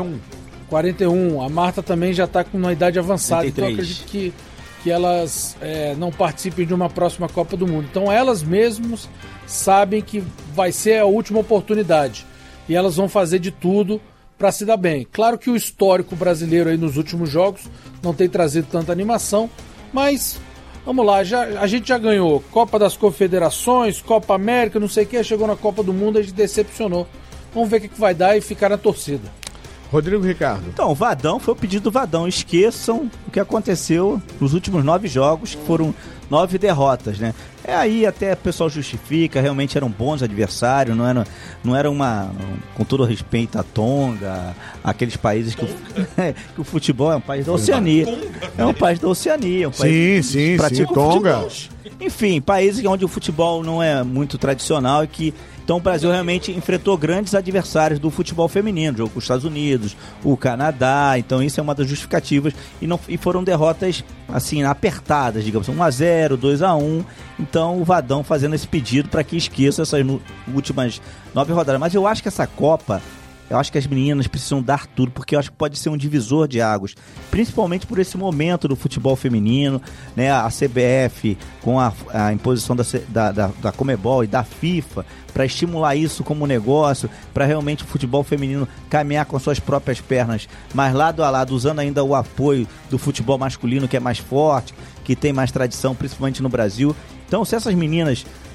41. A Marta também já está com uma idade avançada. 33. Então eu acredito que elas não participem de uma próxima Copa do Mundo. Então elas mesmas sabem que vai ser a última oportunidade. E elas vão fazer de tudo para se dar bem. Claro que o histórico brasileiro aí nos últimos jogos não tem trazido tanta animação, mas vamos lá, a gente já ganhou Copa das Confederações, Copa América, não sei o que, chegou na Copa do Mundo, a gente decepcionou. Vamos ver o que vai dar e ficar na torcida. Rodrigo Ricardo. Então, o Vadão, foi o pedido do Vadão. Esqueçam o que aconteceu nos últimos 9 jogos, que foram 9 derrotas, né? Aí até o pessoal justifica, realmente eram bons adversários, não era uma, com todo respeito a Tonga, aqueles países que o futebol é um país da Oceania. É um país da Oceania, um país sim, Tonga. Enfim, países onde o futebol não é muito tradicional e que... Então o Brasil realmente enfrentou grandes adversários do futebol feminino, jogou com os Estados Unidos, o Canadá, então isso é uma das justificativas, e foram derrotas assim, apertadas, digamos, 1-0, 2-1, então o Vadão fazendo esse pedido para que esqueça essas últimas 9 rodadas. Mas eu acho que essa Copa, eu acho que as meninas precisam dar tudo, porque eu acho que pode ser um divisor de águas, principalmente por esse momento do futebol feminino, né? A CBF com a imposição da Conmebol e da FIFA para estimular isso como negócio, para realmente o futebol feminino caminhar com suas próprias pernas, mas lado a lado, usando ainda o apoio do futebol masculino, que é mais forte, que tem mais tradição, principalmente no Brasil. Então, se essas meninas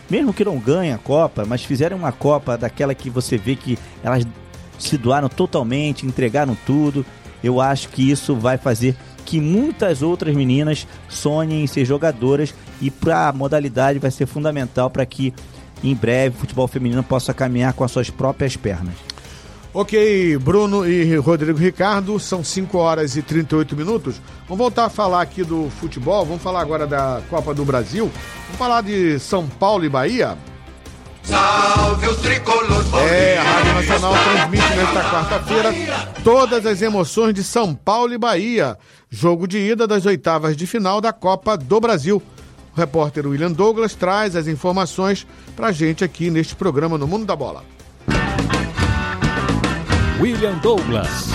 mesmo que não ganhem a Copa, mas fizerem uma Copa daquela que você vê que elas se doaram totalmente, entregaram tudo, eu acho que isso vai fazer que muitas outras meninas sonhem em ser jogadoras, e para a modalidade vai ser fundamental para que em breve o futebol feminino possa caminhar com as suas próprias pernas. Ok, Bruno e Rodrigo Ricardo, são 5 horas e 38 minutos. Vamos voltar a falar aqui do futebol, vamos falar agora da Copa do Brasil. Vamos falar de São Paulo e Bahia. Salve o tricolor. A Rádio Nacional transmite nesta quarta-feira todas as emoções de São Paulo e Bahia. Jogo de ida das oitavas de final da Copa do Brasil. O repórter William Douglas traz as informações pra gente aqui neste programa No Mundo da Bola. William Douglas.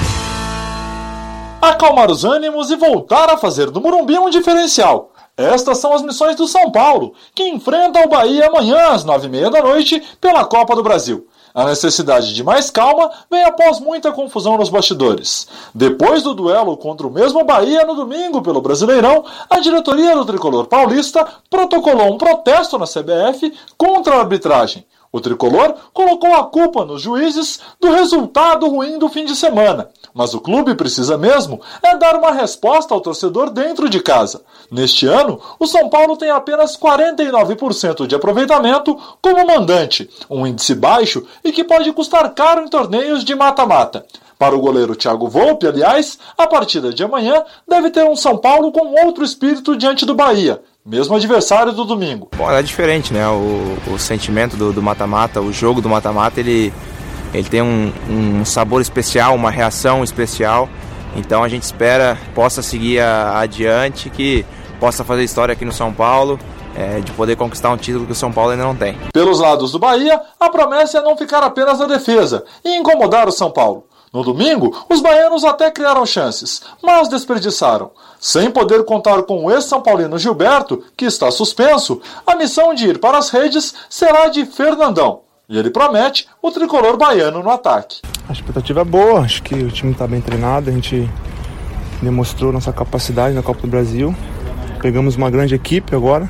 Acalmar os ânimos e voltar a fazer do Morumbi um diferencial. Estas são as missões do São Paulo, que enfrenta o Bahia amanhã às 9h30 da noite pela Copa do Brasil. A necessidade de mais calma vem após muita confusão nos bastidores. Depois do duelo contra o mesmo Bahia no domingo pelo Brasileirão, a diretoria do tricolor paulista protocolou um protesto na CBF contra a arbitragem. O tricolor colocou a culpa nos juízes do resultado ruim do fim de semana. Mas o clube precisa mesmo dar uma resposta ao torcedor dentro de casa. Neste ano, o São Paulo tem apenas 49% de aproveitamento como mandante, um índice baixo e que pode custar caro em torneios de mata-mata. Para o goleiro Thiago Volpi, aliás, a partida de amanhã deve ter um São Paulo com outro espírito diante do Bahia, mesmo adversário do domingo. Bom, é diferente, né? O sentimento do mata-mata, o jogo do mata-mata, ele tem um sabor especial, uma reação especial. Então a gente espera possa seguir adiante, que possa fazer história aqui no São Paulo, de poder conquistar um título que o São Paulo ainda não tem. Pelos lados do Bahia, a promessa é não ficar apenas na defesa e incomodar o São Paulo. No domingo, os baianos até criaram chances, mas desperdiçaram. Sem poder contar com o ex-São Paulino Gilberto, que está suspenso, a missão de ir para as redes será de Fernandão. E ele promete o tricolor baiano no ataque. A expectativa é boa, acho que o time está bem treinado, a gente demonstrou nossa capacidade na Copa do Brasil. Pegamos uma grande equipe agora,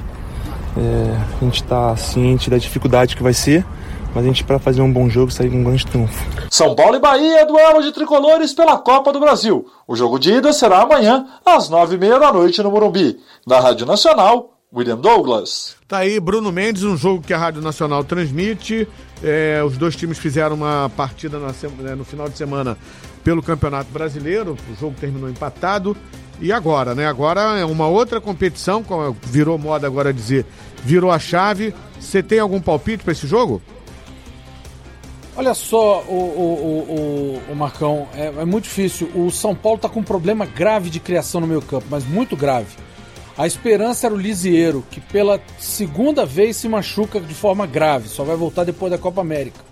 a gente está ciente da dificuldade que vai ser, mas a gente para fazer um bom jogo sair com um grande triunfo. São Paulo e Bahia, duelo de tricolores pela Copa do Brasil. O jogo de ida será amanhã, às 9h30 da noite no Morumbi. Da Rádio Nacional, William Douglas. Tá aí Bruno Mendes, um jogo que a Rádio Nacional transmite. Os dois times fizeram uma partida no final de semana pelo Campeonato Brasileiro. O jogo terminou empatado. E agora, né? Agora é uma outra competição, como virou moda agora dizer, virou a chave. Você tem algum palpite para esse jogo? Olha só, o Marcão, é muito difícil. O São Paulo está com um problema grave de criação no meio campo, mas muito grave. A esperança era o Lisieiro, que pela segunda vez se machuca de forma grave, só vai voltar depois da Copa América.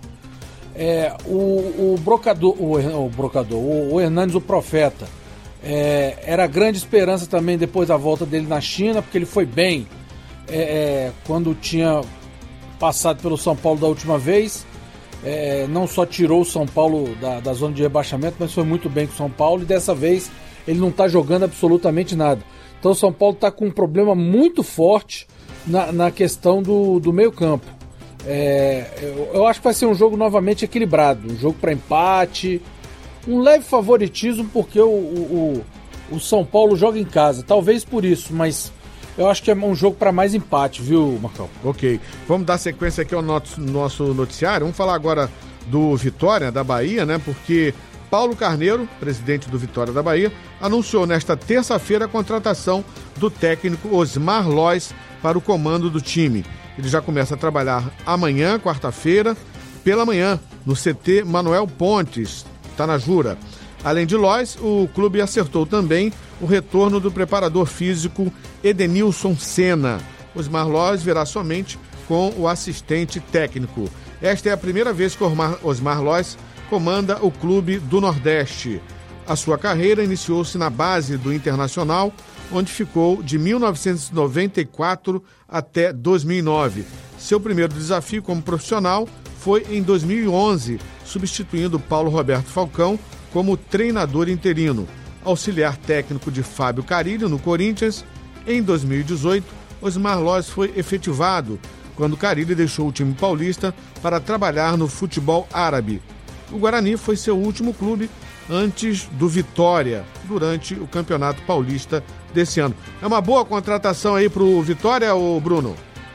O Hernanes, o Profeta, era a grande esperança também depois da volta dele na China, porque ele foi bem quando tinha passado pelo São Paulo da última vez. Não só tirou o São Paulo da zona de rebaixamento, mas foi muito bem com o São Paulo, e dessa vez ele não está jogando absolutamente nada. Então o São Paulo está com um problema muito forte na questão do meio campo. Eu acho que vai ser um jogo novamente equilibrado, um jogo para empate, um leve favoritismo, porque o São Paulo joga em casa, talvez por isso, mas eu acho que é um jogo para mais empate, viu, Marcão? Ok, vamos dar sequência aqui ao nosso noticiário. Vamos falar agora do Vitória, da Bahia, né? Porque Paulo Carneiro, presidente do Vitória da Bahia, anunciou nesta terça-feira a contratação do técnico Osmar Lois para o comando do time. Ele já começa a trabalhar amanhã, quarta-feira, pela manhã, no CT Manuel Pontes, Tanajura. Além de Lois, o clube acertou também o retorno do preparador físico Edenilson Senna. Osmar Lois virá somente com o assistente técnico. Esta é a primeira vez que Osmar Lois comanda o clube do Nordeste. A sua carreira iniciou-se na base do Internacional, onde ficou de 1994 até 2009. Seu primeiro desafio como profissional foi em 2011, substituindo Paulo Roberto Falcão como treinador interino. Auxiliar técnico de Fábio Carilho no Corinthians, em 2018, Osmar Lois foi efetivado quando Carille deixou o time paulista para trabalhar no futebol árabe. O Guarani foi seu último clube antes do Vitória, durante o Campeonato Paulista desse ano. É uma boa contratação aí pro Vitória, ô Bruno?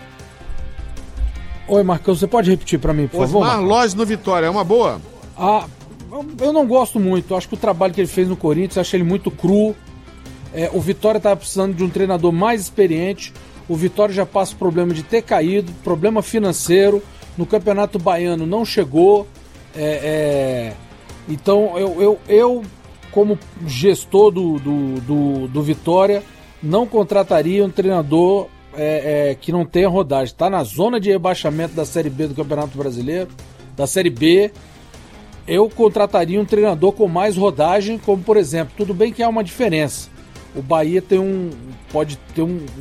Oi, Marcão, você pode repetir para mim, por favor? Osmar Loz no Vitória, é uma boa? Eu não gosto muito. Acho que o trabalho que ele fez no Corinthians, acho ele muito cru. O Vitória estava precisando de um treinador mais experiente. O Vitória já passa o problema de ter caído, problema financeiro. No Campeonato Baiano não chegou. Então, eu como gestor do Vitória, não contrataria um treinador que não tenha rodagem. Está na zona de rebaixamento da Série B do Campeonato Brasileiro, da Série B. Eu contrataria um treinador com mais rodagem, como por exemplo, tudo bem que há uma diferença. O Bahia pode ter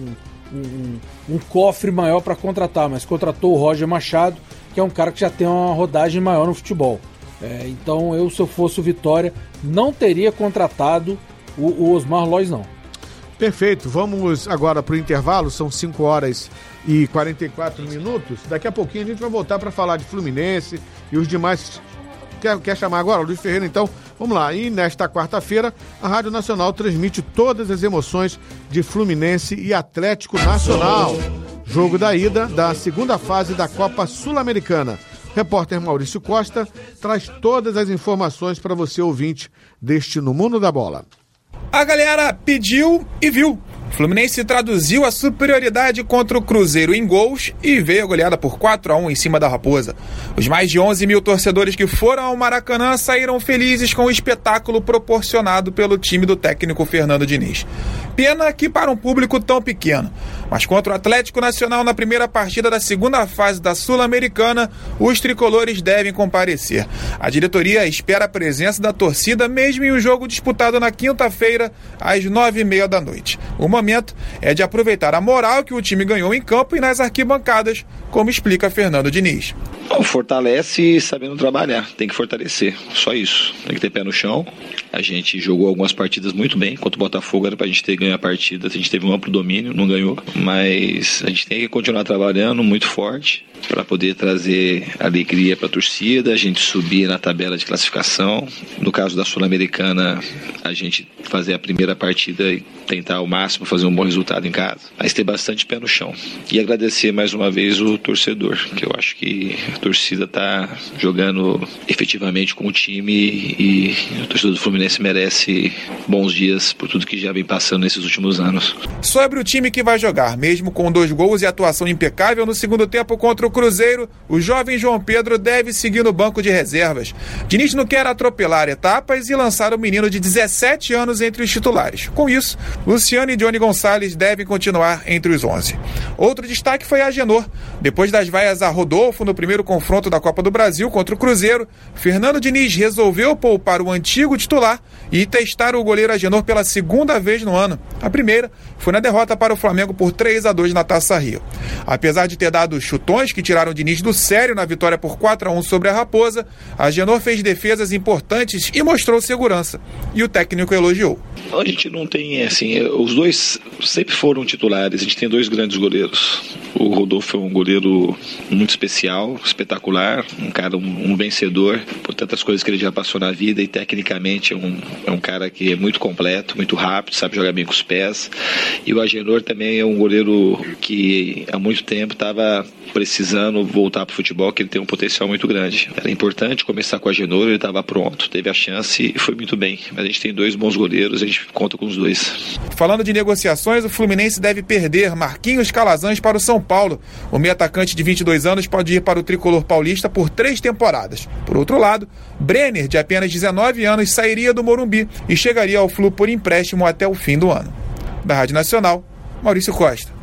um cofre maior para contratar, mas contratou o Roger Machado, que é um cara que já tem uma rodagem maior no futebol. Então se eu fosse o Vitória, não teria contratado o Osmar Loz, não. Perfeito, vamos agora para o intervalo, são 5 horas e 44 minutos. Daqui a pouquinho a gente vai voltar para falar de Fluminense e os demais. Quer chamar agora? Luiz Ferreira, então, vamos lá. E nesta quarta-feira, a Rádio Nacional transmite todas as emoções de Fluminense e Atlético Nacional. Jogo da ida da segunda fase da Copa Sul-Americana. Repórter Maurício Costa traz todas as informações para você, ouvinte, deste No Mundo da Bola. A galera pediu e viu. Fluminense traduziu a superioridade contra o Cruzeiro em gols e veio a goleada por 4-1 em cima da Raposa. Os mais de 11 mil torcedores que foram ao Maracanã saíram felizes com o espetáculo proporcionado pelo time do técnico Fernando Diniz. Pena que para um público tão pequeno. Mas contra o Atlético Nacional na primeira partida da segunda fase da Sul-Americana, os tricolores devem comparecer. A diretoria espera a presença da torcida mesmo em um jogo disputado na quinta-feira, às 9h30 da noite. O momento é de aproveitar a moral que o time ganhou em campo e nas arquibancadas, como explica Fernando Diniz. Fortalece sabendo trabalhar, tem que fortalecer, só isso, tem que ter pé no chão. A gente jogou algumas partidas muito bem, contra o Botafogo era pra gente ter ganho a partida, a gente teve um amplo domínio, não ganhou, mas a gente tem que continuar trabalhando muito forte para poder trazer alegria para a torcida, a gente subir na tabela de classificação. No caso da Sul-Americana, a gente fazer a primeira partida e tentar ao máximo fazer um bom resultado em casa, mas ter bastante pé no chão. E agradecer mais uma vez o torcedor, que eu acho que a torcida está jogando efetivamente com o time e o torcedor do Fluminense merece bons dias por tudo que já vem passando nesses últimos anos. Sobre o time que vai jogar, mesmo com 2 gols e atuação impecável no segundo tempo contra o Cruzeiro, o jovem João Pedro deve seguir no banco de reservas. Diniz não quer atropelar etapas e lançar o menino de 17 anos entre os titulares. Com isso, Luciano e Johnny Gonçalves devem continuar entre os 11. Outro destaque foi Agenor. Depois das vaias a Rodolfo no primeiro confronto da Copa do Brasil contra o Cruzeiro, Fernando Diniz resolveu poupar o antigo titular e testar o goleiro Agenor pela segunda vez no ano. A primeira foi na derrota para o Flamengo por 3-2 na Taça Rio. Apesar de ter dado chutões que tiraram o Diniz do sério na vitória por 4-1 sobre a Raposa, Agenor fez defesas importantes e mostrou segurança. E o técnico elogiou. A gente não tem, assim, os dois sempre foram titulares, a gente tem 2 grandes goleiros. O Rodolfo é um goleiro muito especial, espetacular, um cara, um vencedor por tantas coisas que ele já passou na vida e tecnicamente é um cara que é muito completo, muito rápido, sabe jogar bem com os pés. E o Agenor também é um goleiro que há muito tempo estava precisando voltar para o futebol, que ele tem um potencial muito grande. Era importante começar com o Agenor, ele estava pronto, teve a chance e foi muito bem. Mas a gente tem 2 bons goleiros, a gente conta com os 2. Falando de negociações, o Fluminense deve perder Marquinhos Calazans para o São Paulo. O meio-atacante de 22 anos pode ir para o tricolor paulista por 3 temporadas. Por outro lado, Brenner, de apenas 19 anos, sairia do Morumbi e chegaria ao Flu por empréstimo até o fim do ano. Da Rádio Nacional, Maurício Costa.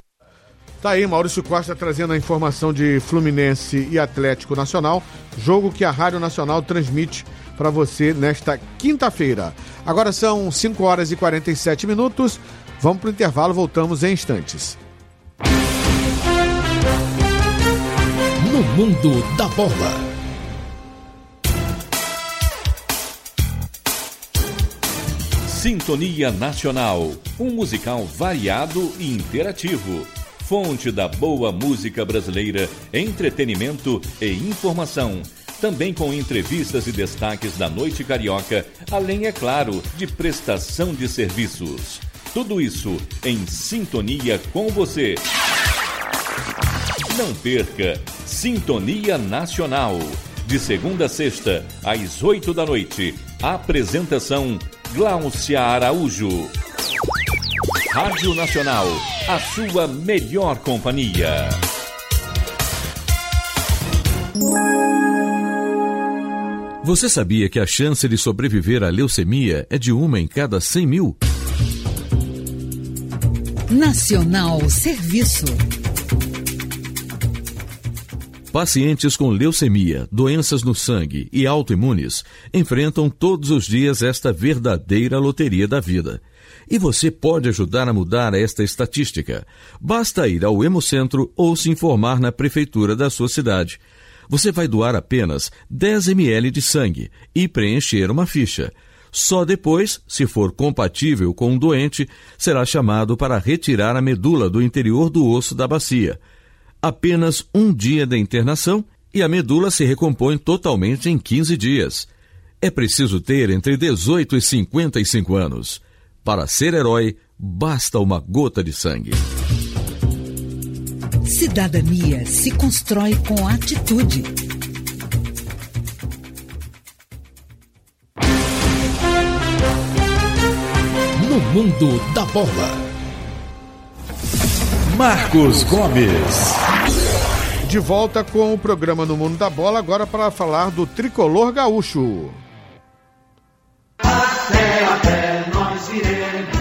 Tá aí, Maurício Costa trazendo a informação de Fluminense e Atlético Nacional, jogo que a Rádio Nacional transmite para você nesta quinta-feira. Agora são 5 horas e 47 minutos, vamos para o intervalo, voltamos em instantes. No Mundo da Bola. Sintonia Nacional, um musical variado e interativo. fonte da boa música brasileira, entretenimento e informação. Também com entrevistas e destaques da noite carioca, além, é claro, de prestação de serviços. Tudo isso em sintonia com você. Não perca Sintonia Nacional. De segunda a sexta, às 8 da noite. Apresentação Gláucia Araújo. Rádio Nacional, a sua melhor companhia. Você sabia que a chance de sobreviver à leucemia é de 1 em cada 100 mil? Nacional Serviço. Pacientes com leucemia, doenças no sangue e autoimunes enfrentam todos os dias esta verdadeira loteria da vida. E você pode ajudar a mudar esta estatística. Basta ir ao Hemocentro ou se informar na prefeitura da sua cidade. Você vai doar apenas 10 ml de sangue e preencher uma ficha. Só depois, se for compatível com um doente, será chamado para retirar a medula do interior do osso da bacia. Apenas um dia da internação e a medula se recompõe totalmente em 15 dias. É preciso ter entre 18 e 55 anos. Para ser herói, basta uma gota de sangue. Cidadania se constrói com atitude. No mundo da bola, Marcos Gomes. De volta com o programa No Mundo da Bola, agora para falar do tricolor gaúcho. Até nós iremos.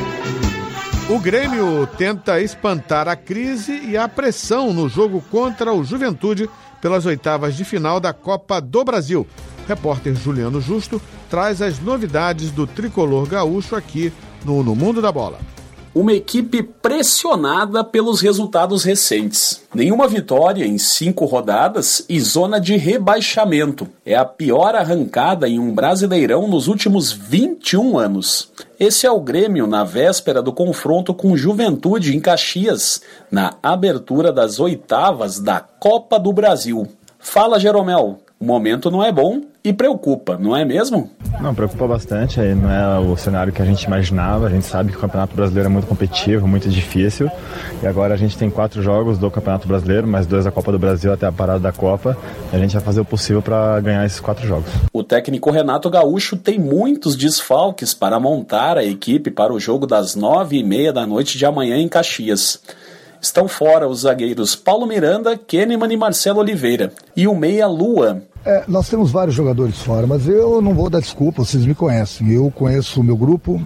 O Grêmio tenta espantar a crise e a pressão no jogo contra o Juventude pelas oitavas de final da Copa do Brasil. O repórter Juliano Justo traz as novidades do tricolor gaúcho aqui no Mundo da Bola. Uma equipe pressionada pelos resultados recentes. Nenhuma vitória em 5 rodadas e zona de rebaixamento. É a pior arrancada em um Brasileirão nos últimos 21 anos. Esse é o Grêmio na véspera do confronto com Juventude em Caxias, na abertura das oitavas da Copa do Brasil. Fala, Jeromel. O momento não é bom e preocupa, não é mesmo? Não, preocupa bastante, aí não é o cenário que a gente imaginava. A gente sabe que o Campeonato Brasileiro é muito competitivo, muito difícil, e agora a gente tem 4 jogos do Campeonato Brasileiro, mais 2 da Copa do Brasil até a parada da Copa, e a gente vai fazer o possível para ganhar esses 4 jogos. O técnico Renato Gaúcho tem muitos desfalques para montar a equipe para o jogo das 9h30 da noite de amanhã em Caxias. Estão fora os zagueiros Paulo Miranda, Kahneman e Marcelo Oliveira, e o meia Lua. Nós temos vários jogadores fora, mas eu não vou dar desculpa, vocês me conhecem. Eu conheço o meu grupo,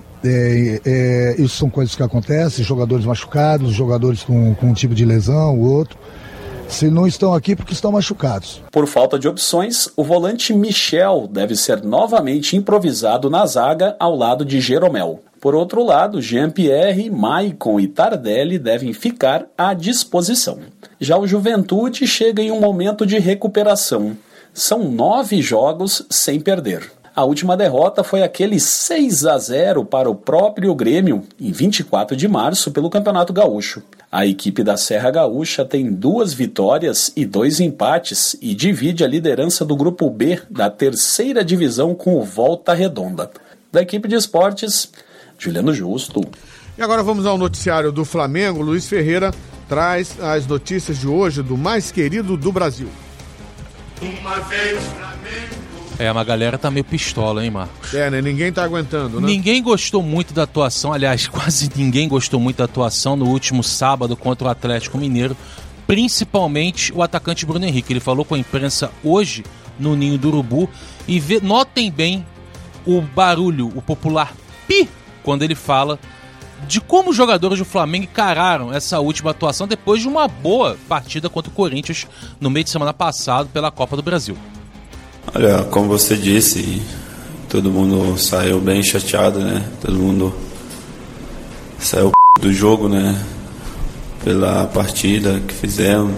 isso são coisas que acontecem, jogadores machucados, jogadores com um tipo de lesão, o outro. Se não estão aqui porque estão machucados. Por falta de opções, o volante Michel deve ser novamente improvisado na zaga ao lado de Jeromel. Por outro lado, Jean-Pierre, Maicon e Tardelli devem ficar à disposição. Já o Juventude chega em um momento de recuperação. São 9 jogos sem perder. A última derrota foi aquele 6-0 para o próprio Grêmio, em 24 de março, pelo Campeonato Gaúcho. A equipe da Serra Gaúcha tem 2 vitórias e 2 empates e divide a liderança do Grupo B da 3ª divisão com o Volta Redonda. Da equipe de esportes, Juliano Justo. E agora vamos ao noticiário do Flamengo. Luiz Ferreira traz as notícias de hoje do mais querido do Brasil. Uma vez Flamengo. A galera tá meio pistola, hein, Marcos? Né? Ninguém tá aguentando, né? Ninguém gostou muito da atuação, aliás, quase ninguém gostou muito da atuação no último sábado contra o Atlético Mineiro, principalmente o atacante Bruno Henrique. Ele falou com a imprensa hoje no Ninho do Urubu e notem bem o barulho, o popular pi, quando ele fala de como os jogadores do Flamengo encararam essa última atuação depois de uma boa partida contra o Corinthians no meio de semana passado pela Copa do Brasil. Olha, como você disse, todo mundo saiu bem chateado, né? Todo mundo saiu do jogo, né? Pela partida que fizemos.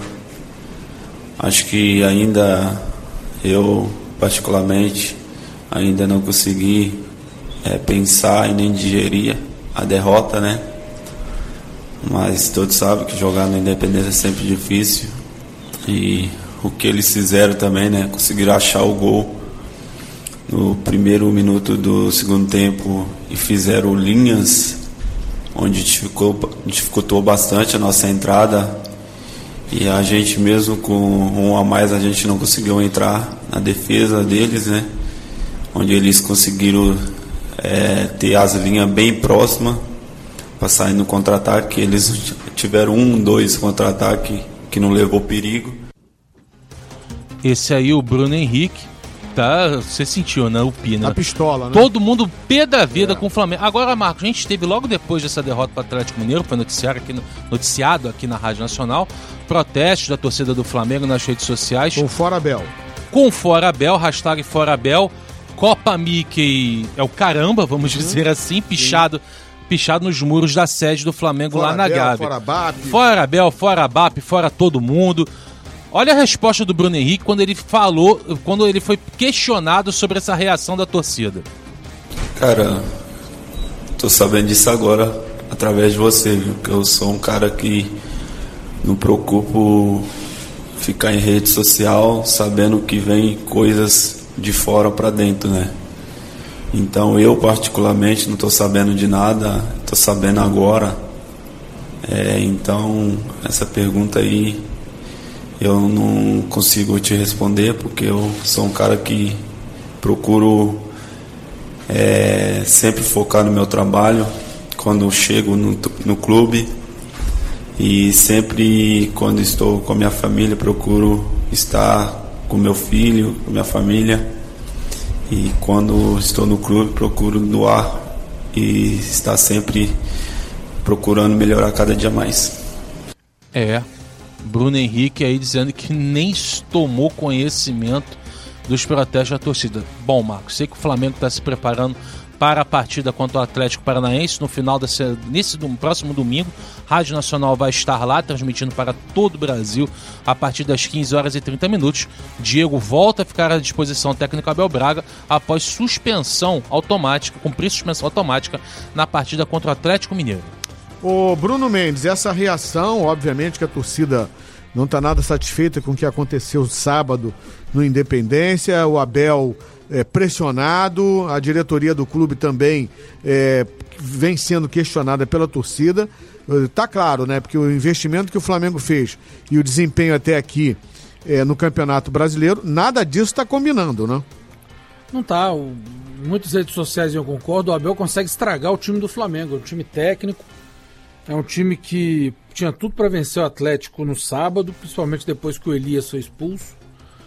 Acho que ainda, eu particularmente, ainda não consegui pensar e nem digerir a derrota, né? mas todos sabem que jogar no Independência é sempre difícil. E o que eles fizeram também, né? Conseguiram achar o gol no primeiro minuto do segundo tempo e fizeram linhas onde dificultou bastante a nossa entrada. E a gente, mesmo com um a mais, a gente não conseguiu entrar na defesa deles, né? Onde eles conseguiram ter as linhas bem próximas para sair no contra-ataque. Eles tiveram 2 contra-ataque que não levou perigo. Esse aí, o Bruno Henrique, tá? Você sentiu, né? O Pi, né? A pistola, né? Todo mundo pé da vida com o Flamengo. Agora, Marcos, a gente teve logo depois dessa derrota para o Atlético Mineiro, foi noticiado aqui na Rádio Nacional, protestos da torcida do Flamengo nas redes sociais. Com Fora Abel. Com Fora Abel, hashtag Fora Abel. Copa Mickey é o caramba, vamos dizer assim, pichado nos muros da sede do Flamengo Fora lá na Abel, Gávea. Fora BAP. Fora Abel, fora BAP, fora todo mundo. Olha a resposta do Bruno Henrique quando ele foi questionado sobre essa reação da torcida. Cara, tô sabendo disso agora através de você, viu? Que eu sou um cara que não preocupo ficar em rede social sabendo que vem coisas de fora para dentro, né? Então eu particularmente não tô sabendo de nada, tô sabendo agora. Então essa pergunta aí eu não consigo te responder, porque eu sou um cara que procuro sempre focar no meu trabalho quando chego no clube, e sempre quando estou com a minha família procuro estar com meu filho, com minha família, e quando estou no clube procuro doar e estar sempre procurando melhorar cada dia mais. Bruno Henrique aí dizendo que nem tomou conhecimento dos protestos da torcida. Bom, Marcos, sei que o Flamengo está se preparando para a partida contra o Atlético Paranaense no próximo domingo. Rádio Nacional vai estar lá transmitindo para todo o Brasil a partir das 15h30. Diego volta a ficar à disposição técnica Abel Braga após cumprir suspensão automática na partida contra o Atlético Mineiro. Ô Bruno Mendes, essa reação, obviamente que a torcida não está nada satisfeita com o que aconteceu sábado no Independência, o Abel pressionado, a diretoria do clube também vem sendo questionada pela torcida. Tá claro, né? Porque o investimento que o Flamengo fez e o desempenho até aqui no Campeonato Brasileiro, nada disso está combinando, né? Não tá. Muitas redes sociais eu concordo, o Abel consegue estragar o time do Flamengo, é um time técnico. É um time que tinha tudo para vencer o Atlético no sábado, principalmente depois que o Elias foi expulso.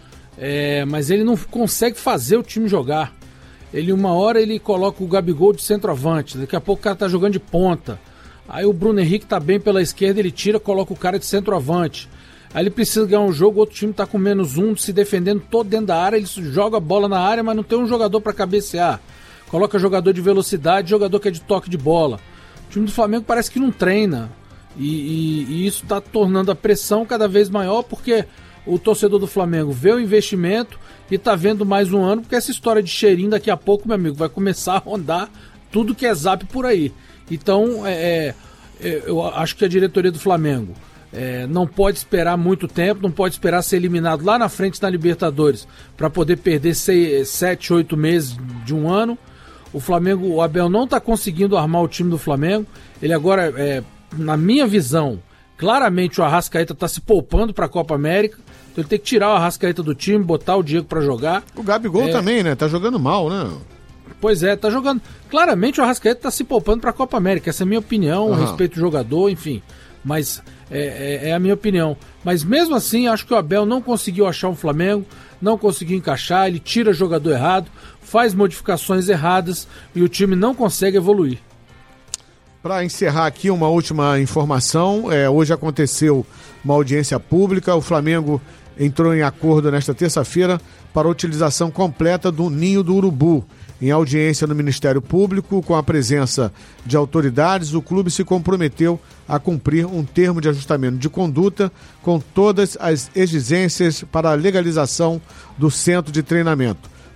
Mas ele não consegue fazer o time jogar. Uma hora ele coloca o Gabigol de centroavante, daqui a pouco o cara tá jogando de ponta. Aí o Bruno Henrique tá bem pela esquerda, ele tira, coloca o cara de centroavante. Aí ele precisa ganhar um jogo, o outro time tá com -1, se defendendo todo dentro da área, ele joga a bola na área, mas não tem um jogador para cabecear. Coloca jogador de velocidade, jogador que é de toque de bola. O time do Flamengo parece que não treina e isso está tornando a pressão cada vez maior, porque o torcedor do Flamengo vê o investimento e está vendo mais um ano, porque essa história de cheirinho daqui a pouco, meu amigo, vai começar a rondar tudo que é zap por aí. Então, eu acho que a diretoria do Flamengo não pode esperar muito tempo, não pode esperar ser eliminado lá na frente na Libertadores para poder perder 7, 8 meses de um ano. O Flamengo, o Abel não está conseguindo armar o time do Flamengo. Ele agora, na minha visão, claramente o Arrascaeta está se poupando para a Copa América. Então ele tem que tirar o Arrascaeta do time, botar o Diego para jogar. O Gabigol também, né? Tá jogando mal, né? Pois é, tá jogando. Claramente o Arrascaeta está se poupando para a Copa América. Essa é a minha opinião, respeito o jogador, enfim. Mas é a minha opinião. Mas mesmo assim, acho que o Abel não conseguiu achar um Flamengo, não conseguiu encaixar, ele tira jogador errado, faz modificações erradas e o time não consegue evoluir. Para encerrar aqui, uma última informação. Hoje aconteceu uma audiência pública. O Flamengo entrou em acordo nesta terça-feira para a utilização completa do Ninho do Urubu. Em audiência no Ministério Público, com a presença de autoridades, o clube se comprometeu a cumprir um termo de ajustamento de conduta com todas as exigências para a legalização do centro de treinamento.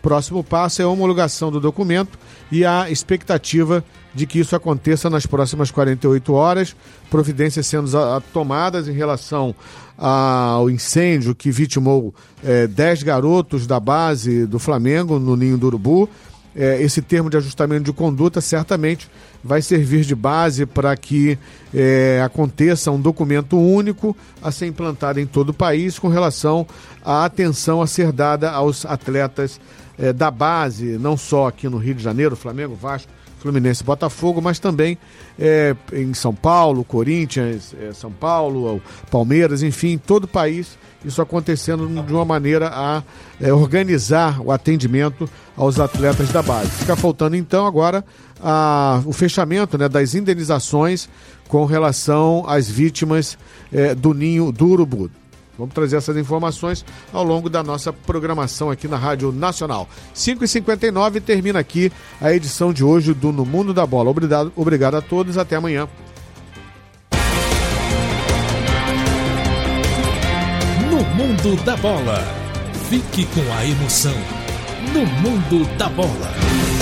Próximo passo é a homologação do documento e a expectativa de que isso aconteça nas próximas 48 horas, providências sendo tomadas em relação ao incêndio que vitimou 10 garotos da base do Flamengo no Ninho do Urubu. Esse termo de ajustamento de conduta certamente vai servir de base para que aconteça um documento único a ser implantado em todo o país com relação à atenção a ser dada aos atletas da base, não só aqui no Rio de Janeiro, Flamengo, Vasco, Fluminense, Botafogo, mas também em São Paulo, Corinthians, São Paulo, Palmeiras, enfim, todo o país, isso acontecendo de uma maneira a organizar o atendimento aos atletas da base. Fica faltando então agora o fechamento, né, das indenizações com relação às vítimas do Ninho do Urubu. Vamos trazer essas informações ao longo da nossa programação aqui na Rádio Nacional. 5h59 termina aqui a edição de hoje do No Mundo da Bola. Obrigado a todos, até amanhã. No Mundo da Bola. Fique com a emoção. No Mundo da Bola.